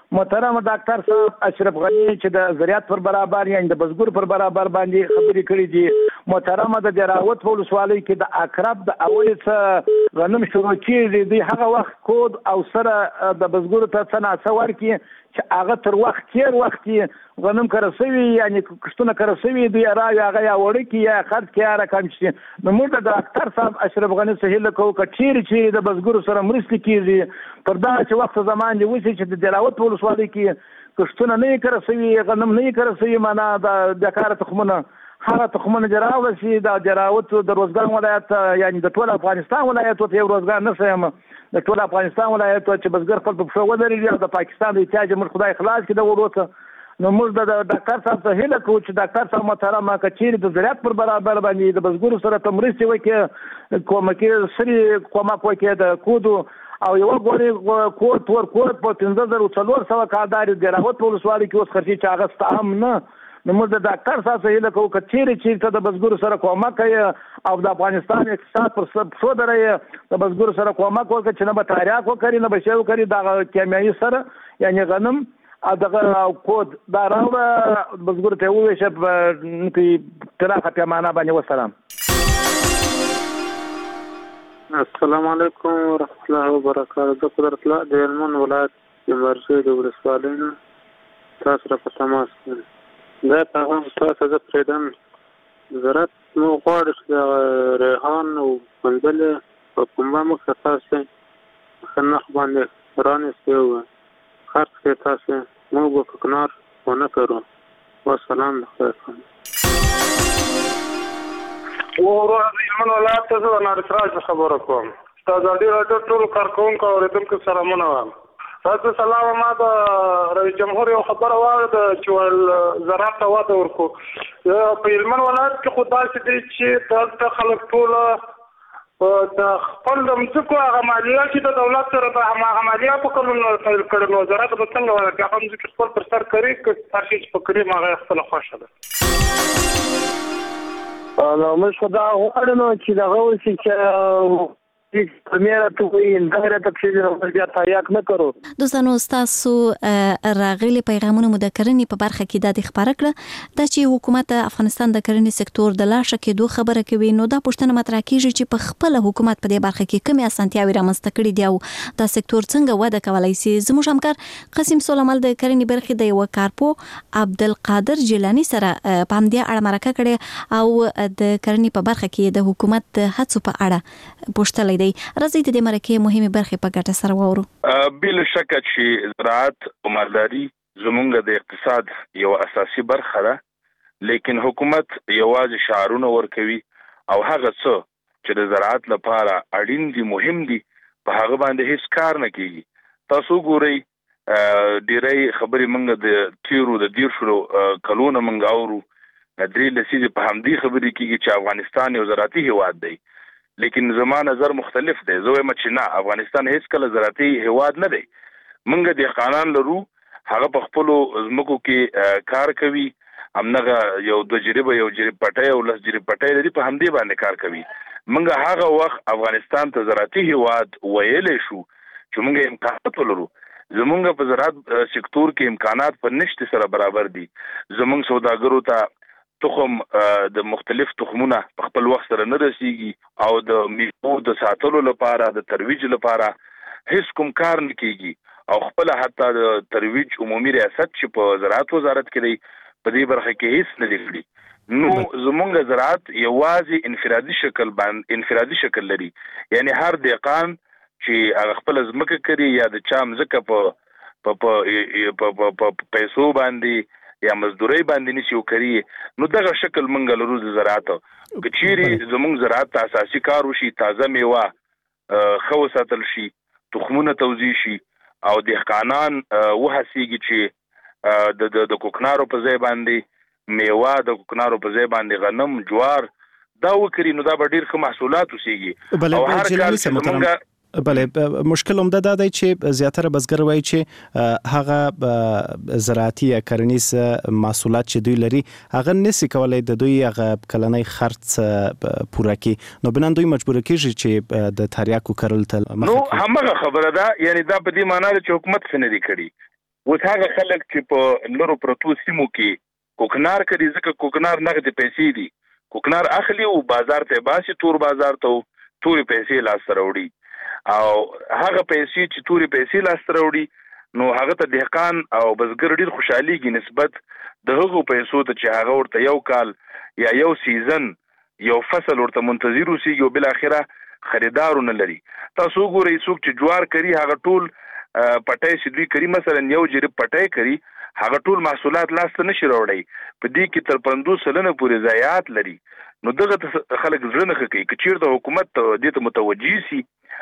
Speaker 2: محترم ډاکټر صاحب اشرف غنی چې د زراعت پر برابر یعنی د بزګر پر برابر باندې خبرې کړې دي. محترم د دراوت په ولسوالۍ کې د اقرب د اول څه غنم شروع کیږي دی هغه وخت کود او سره د بزګر ته څنګه څور کی چې هغه تر وخت تیر وخت غنم کرسوي یعنی کښتونه کرسوي دی راوي هغه یا وړي کی یا خرڅ کی رقم شي. نو موږ د ډاکټر صاحب اشرف غنی سهیل کو کچیر چې د بزګر سره مرستې کیږي پر دا چې وخت زمان دی وسی چې د دراوت په ولسوالۍ کې کښتونه نه کرسوي غنم نه کرسوي معنا د کار تخمونه هغه تخمونه جراوه شي د جراوت د روزګان ولایت یعنی د ټول افغانستان ولایت ته یو روزګار نه سم د ټول افغانستان ولایت چې بزګر خپل په شو ودرېږي او د پاکستان د احتیاج مر خدای خلاص کړي د وروته. نو موږ د ډاکټر صاحب ته هیله کوو چې ډاکټر صاحب محترم کچیر د زراعت پر برابر باندې د بزګر سره تمرستي وکړي کومکي سری کومک وکړي د کودو او یو غوري کوټ تور کوټ په 15400 کاردار د راوت په ولسوالۍ کې اوس خرچي چاغست هم نه. نو موږ د ډاکټر صاحب ته هیله کوو کچیر چې د بزګر سره کومک کوي او د افغانستان اقتصاد پر شو درې د بزګر سره کومک وکړي چې نه به تاریخ وکړي نه به شی وکړي د کیمیاوي سره یعنی غنم دغه کود دا راوړه بزګر ته وویشه په تراخه پیمانه باندې. والسلام.
Speaker 6: السلام علیکم ورحمۃ اللہ وبرکاتہ. د قدرت الله د هلمند ولایت د مرشد د ولسوالۍ نه تاسو را په تماس کې دا پیغام تاسو زه پرېدم زراعت مو غواړي چې ریحان او بندل په کومه مخه تاسو خنخ باندې رانیسي او خرڅ کې تاسو مو په کنار ونه کړو. والسلام علیکم.
Speaker 10: ورو من ولایت ته زه نارسراج خبره کوم. تاسو ډیر ټول کارکونکو اوریدونکو سره مننه. تاسو سلام ما د رئیس جمهور یو خبره واورده چې زراعت ته واده ورکو په هلمند ولایت کې خو داسې دی چې دلته خلک ټول د خپل د مځکو هغه مالیه چې د دولت سره د هغه مالیه په کلونو پیل کړي نو زراعت به څنګه ورکړي هغه مځکې خپل پر سر کوي که هر شي چې په کړي هغه خپله خوښه ده.
Speaker 5: نو موږ خو دا غواړو نو چې دغه وشي چې
Speaker 26: دوستانو تاسو راغلي پیغامونه مو د کرنې په برخه کې د خبره کړه دا چې حکومت افغانستان د کرنې سکتور د لاشه کې دوه خبره کوي. نو دا پوښتنه مطرح کیږي چې په خپل حکومت په دې برخه کې کومه اسانتیاوي رامنځته کړي دی او دا سکتور څنګه وده کولای شي. زموږ همکار قاسم سولمال د کرنې برخه د یو کارپو عبدالقادر جیلانی سره په همدې اړه مرکه کړي او د کرنې په برخه کې د حکومت د هڅو په اړه پوښتنه دی. راځي د مرکه مهمه برخه په ګټه سره وورو.
Speaker 20: بل شک چې زراعت او مالداري زمونږ د اقتصاد یو اساسي برخه ده لیکن حکومت یوازې شعارونه ورکوي او هغه څه چې د زراعت لپاره اړین دي مهم دي په هغه باندې هیڅ کار نه کوي. تاسو ګورئ ډیرې خبرې موږ د تیرو د 10 کلونو موږ اورو درې لسیزې په همدې خبرې کېږي چې افغانستان یو زراعتي هیواد دی لیکن زما نظر مختلف دی. زه وایم چې نه افغانستان هیڅ کله زراعتي هیواد نه دی. موږ د قانون لرو هغه په خپل زمکو کې کار کوي همغه یو د جریبه یو جریب پټای او لس جریب پټای لري په همدې باندې کار کوي. موږ هغه وخت افغانستان ته زراعتي هیواد ویلې شو چې موږ امکانات ولرو. زمونږ په زراعت سکتور کې امکانات په نشته سره برابر دي. زمونږ سوداګرو ته تخم د مختلف تخمونه په خپل وخت سره نه رسیږي او د میوو د ساتلو لپاره د ترویج لپاره هیڅ کوم کار نه کیږي او خپل حتی د ترویج عمومي ریاست چې په زراعت وزارت کې دی په دې برخه کې هیڅ نه لري. نو زمونږ زراعت یوازې انفرادي شکل لري یعنی هر دهقان چې هغه خپل ځمکه کوي یا د چا ځمکه په پیسو باندې یا مزدوري باندې نشي وکړي نو دغه شکل منګل روز زراعت کچيري زمونږ زراعت اساسي کار وشي تازه میوه خو ساتل شي تخمونه توزیع شي او دهقانان وهسيږي چې د کوکنارو په ځای باندې میوه د کوکنارو په ځای باندې غنم جوار دا وکړي نو دا به ډیر ښه محصولات وسیږي او هر کال څنګه
Speaker 24: بله مشکل هم دا دی چې زیاتره بزګر وایي چې هغه زراعتي یا کرنیز محصولات چې دوی لري هغه نسی کولای د دوی هغه کلنۍ خرڅ پوره کړي نو بنان دوی مجبور کیږي چې د تریاکو کرل تل
Speaker 20: نو همغه خبره ده یعنی دا په دې معنی چې حکومت څه نه دی کړی اوس هغه خلک چې په لورو پروتو سیمو کې کوکنار کوي ځکه کوکنار نغد پیسې دي کوکنار اخلي او بازار ته باسي تور بازار ته توري پیسې لاس راوړي او هغه پیسې چې توري پیسې لاس راوړي نو هغه ته دهقان او بزګر ډیر خوشحاليږي نسبت د هغو پیسو ته چې هغه ورته یو کال یا یو سیزن یو فصل ورته منتظر اوسېږي او بل اخره خریدارونه لري تاسو ګورئ څوک چې جوار کوي هغه ټول پټای چې دوی کوي مثلا یو جریب پټای کوي هغه ټول محصولات لاس ته نشي راوړي په دې کې تر 50% پورې ضایعات لري نو دغه خلک ځنه کوي چې چیرته حکومت دې ته متوجي سي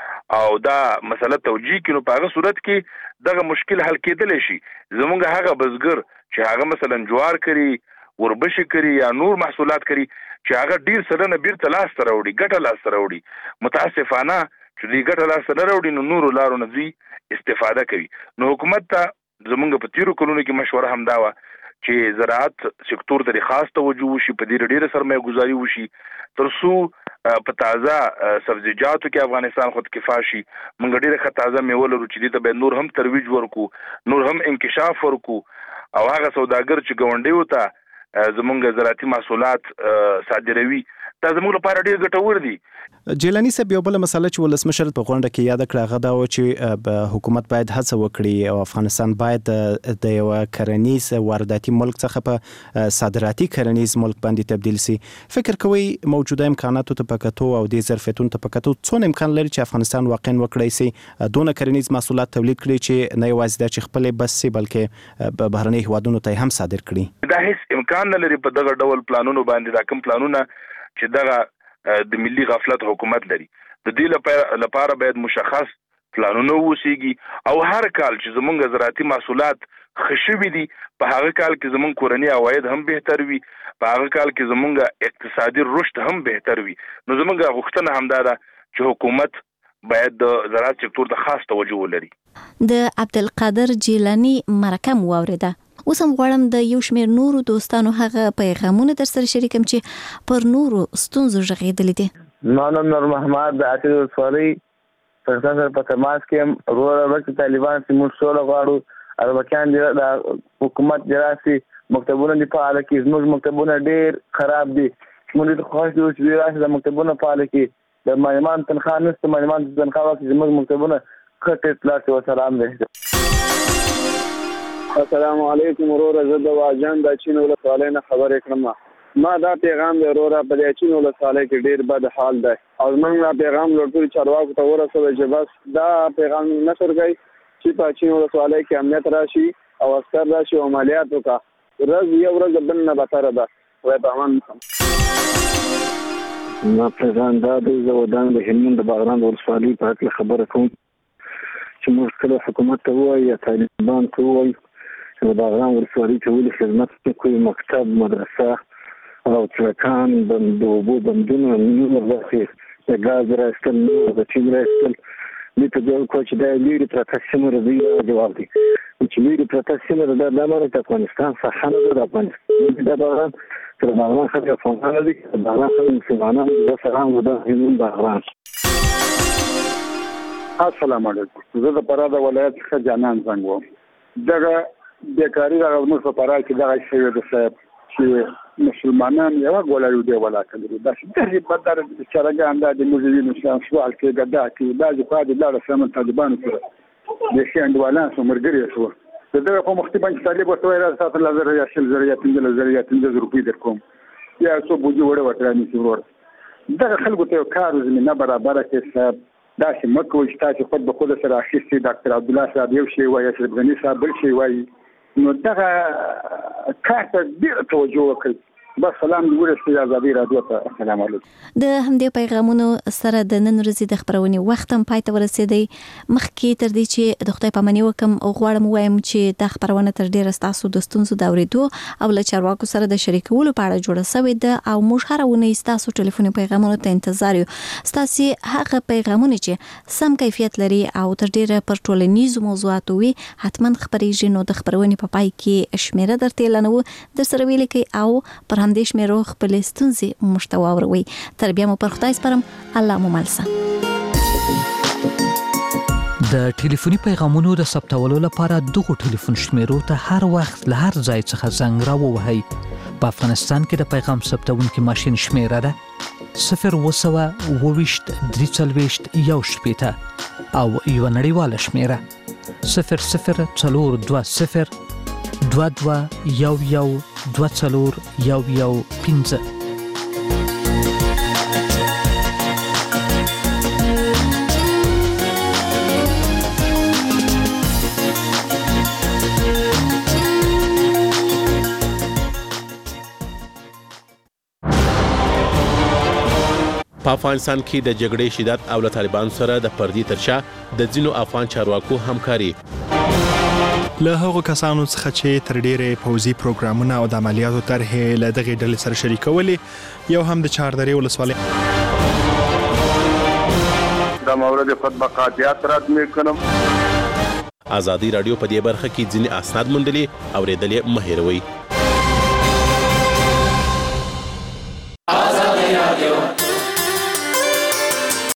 Speaker 20: او دا مسله توجیه کینو په هغه صورت کې دغه مشکل حل کېدل شي زمونږ هغه بزګر چې هغه مثلا جوار کوي وربشي کوي یا نور محصولات کوي چې هغه ډیر سره بیرته لاس ته راوړي ګټه لاس ته راوړي متاسفانه چې دې ګټه لاس ته راوړي نو نور لارو نه دوی استفاده کوي نو حکومت ته زمونږ په تیرو کلونو کې مشوره هم دا و چې زراعت سکتور ته خاص توجه وشي په دې ډیره سرمایه گذاري وشي ترڅو په تازه سبزیجاتو کې افغانستان خود کفا شي موږ ډیره ښه تازه میوه لرو چې دې ته به نور هم ترویج ورکو نور هم انکشاف ورکو او هغه سوداګر چې ګاونډي وته زمونږ زراعتي محصولات صادروي دا زموږ لپاره ډیر ګټور دي
Speaker 24: جیلانی صاحب یو بل مسله چې ولسمشر په غونډه کې یاد کړه هغه دا و چې حکومت باید هڅه وکړي او افغانستان باید د یو کرنیز وارداتي ملک څخه په صادراتي کرنیز ملک باندې تبدیل شي فکر کوي موجوده امکاناتو ته پکاتو او د ظرفیتونو ته پکاتو څونه امکان لري چې افغانستان واقعا وکړي سي دونه کرنیز محصولات تولید کړي چې نه یوازې د خپل بس سي بلکې بهرني هوادونو ته هم صادر کړي
Speaker 20: دا هیڅ امکان نه لري په دغه ډول پلانونو باندې دا کوم پلانونه چې دغه د ملي غفلت حکومت لري د دې لپاره باید مشخص پلانونه وسیږي او هر کال چې زمونږ زراعتي محصولات خشوي دي په هغه کال کې زمونږ کورنی عواید هم بهتر وي په هغه کال کې زمونږ اقتصادي رشد هم بهتر وي نو زمونږ غوښتنه هم ده چې حکومت باید د زراعت سکتور ته خاص توجه ولري
Speaker 26: د عبدالقادر جیلانی مرکه واوریده اوس هم غواړم د یو شمېر نورو دوستانو هغه پیغامونه در سره شریکم چې پر نورو ستونزو ژغېدلي دي
Speaker 28: نام نور محمد د اتل وسوري پاکستان سره په تماس کې ورور وخت طالبان چې موږ سره غواړو اربکان د حکومت جراسي مکتبونه دی په اړه کې زموږ مکتبونه ډېر خراب دي موږ د خوښ دي چې راشي د مکتبونه په اړه کې د مېمان تنخواه نشته مېمان تنخواه واکې زموږ مکتبونه خټه اطلاع او سلام دی
Speaker 6: السلام علیکم ورور زه د واجان د چین ولسوالۍ نه خبرې کړم ما دا پیغام د ورور په د چین ولسوالۍ کې ډیر بد حال دی او موږ دا پیغام لوړ چارواکو ته ورسوي چې بس دا پیغام نشر کوي چې په چین ولسوالۍ کې امنیت راشي او عسكر راشي او عملیات وکړي ورځ یو ورځ بل نه بتره ده وای په امان
Speaker 11: ما پیغام دا د ودان د هلمند د باغران ولسوالۍ په اړه خبره کوم چې موږ کله حکومت ته وایي یا طالبان ته وایي چې د باغران ولسوالۍ ته ولې خدمت کوي مکتب مدرسه او ترکان د اوبو بندونه نور برخې د ګاز راایستل نور د تیل راایستل دې ته جوړ کړو چې دا لري پرته سیمه دی جواب دی چې لري پرته سیمه د امر د افغانستان څخه نه د افغانستان د باغران تر باغران خلک افغانان دي د باغران خلک مسلمانان د سلام د هندون باغران
Speaker 12: السلام علیکم زه د پراده ولایت څخه جانان زنګ وم دغه بیکاری دغه موږ په پرال کې دغه شی د صاحب چې مسلمانان یو غوړایو دی ولاته لري دا چې په بدر چرګان د موزیین اسلام سوال کې غدا کې بعض قاعده لاره سم طالبان سره د شي اندوالان سو مرګري شو دغه په مختبان چې طالب وته راځي تاسو لزر یا شل زریات د زریات د روپی درکوم یا څو بوجي وړه وټرانی څور دغه خلکو ته کار زمينه برابر کې صاحب دا چې مکو چې تاسو خود به خود سره اخیستي ډاکټر عبد الله صاحب یو شی وایي چې غنی صاحب بل شی وایي نو دغه کار ته ډیر توجه وکړئ بس سلام دی ورسې ازادي رادیو ته السلام علیکم
Speaker 26: د همدې پیغامونو سره د نن ورځې د خبرونې وخت هم پای ته ورسېدی مخکې تر دې چې د خدای پاماني وکم او غواړم وایم چې د خبرونه تر ډیره ستاسو د ستونزو د اورېدو او له چارواکو سره د شریکولو په اړه جوړه شوې ده او موږ هر ونه ستاسو ټلیفوني پیغامونو ته انتظار یو ستاسو هغه پیغامونه چې سم کیفیت لري او تر ډیره پر ټولنیزو موضوعاتو وي حتما خبرېږي نو د خبرونې په پای کې شمیره درته اعلانو در سره ویل کې او پر همدې شمیرو خپل ستونزې مشتوا وروي تر بیا مو پر خدای سپارم الله مو ملسه
Speaker 1: د ټلیفوني پیغامونو د ثبتولو لپاره دغه ټلیفون شمیرو ته هر وخت له هر ځای څخه زنګ راووهئ. په افغانستان کې د پیغام ثبتونکي ماشین شمیره ده 02023 340 او یو نړیواله شمیره 004022 22
Speaker 3: په افغانستان کې د جګړې شدت او له طالبانو سره د پردي ترشا د ځینو افغان چارواکو همکاري
Speaker 24: له هغو کسانو څخه چې تر ډیره پوځي پروګرامونه او د عملیاتو طرحې له دغې ډلې سره شریکولې یو هم د چهاردرې ولسوالۍ
Speaker 10: د مورد خطبه قاطعات راتمې کړم.
Speaker 3: ازادي رادیو په دې برخه کې ځینې اسناد موندلي او ریډلې مه هېروئ.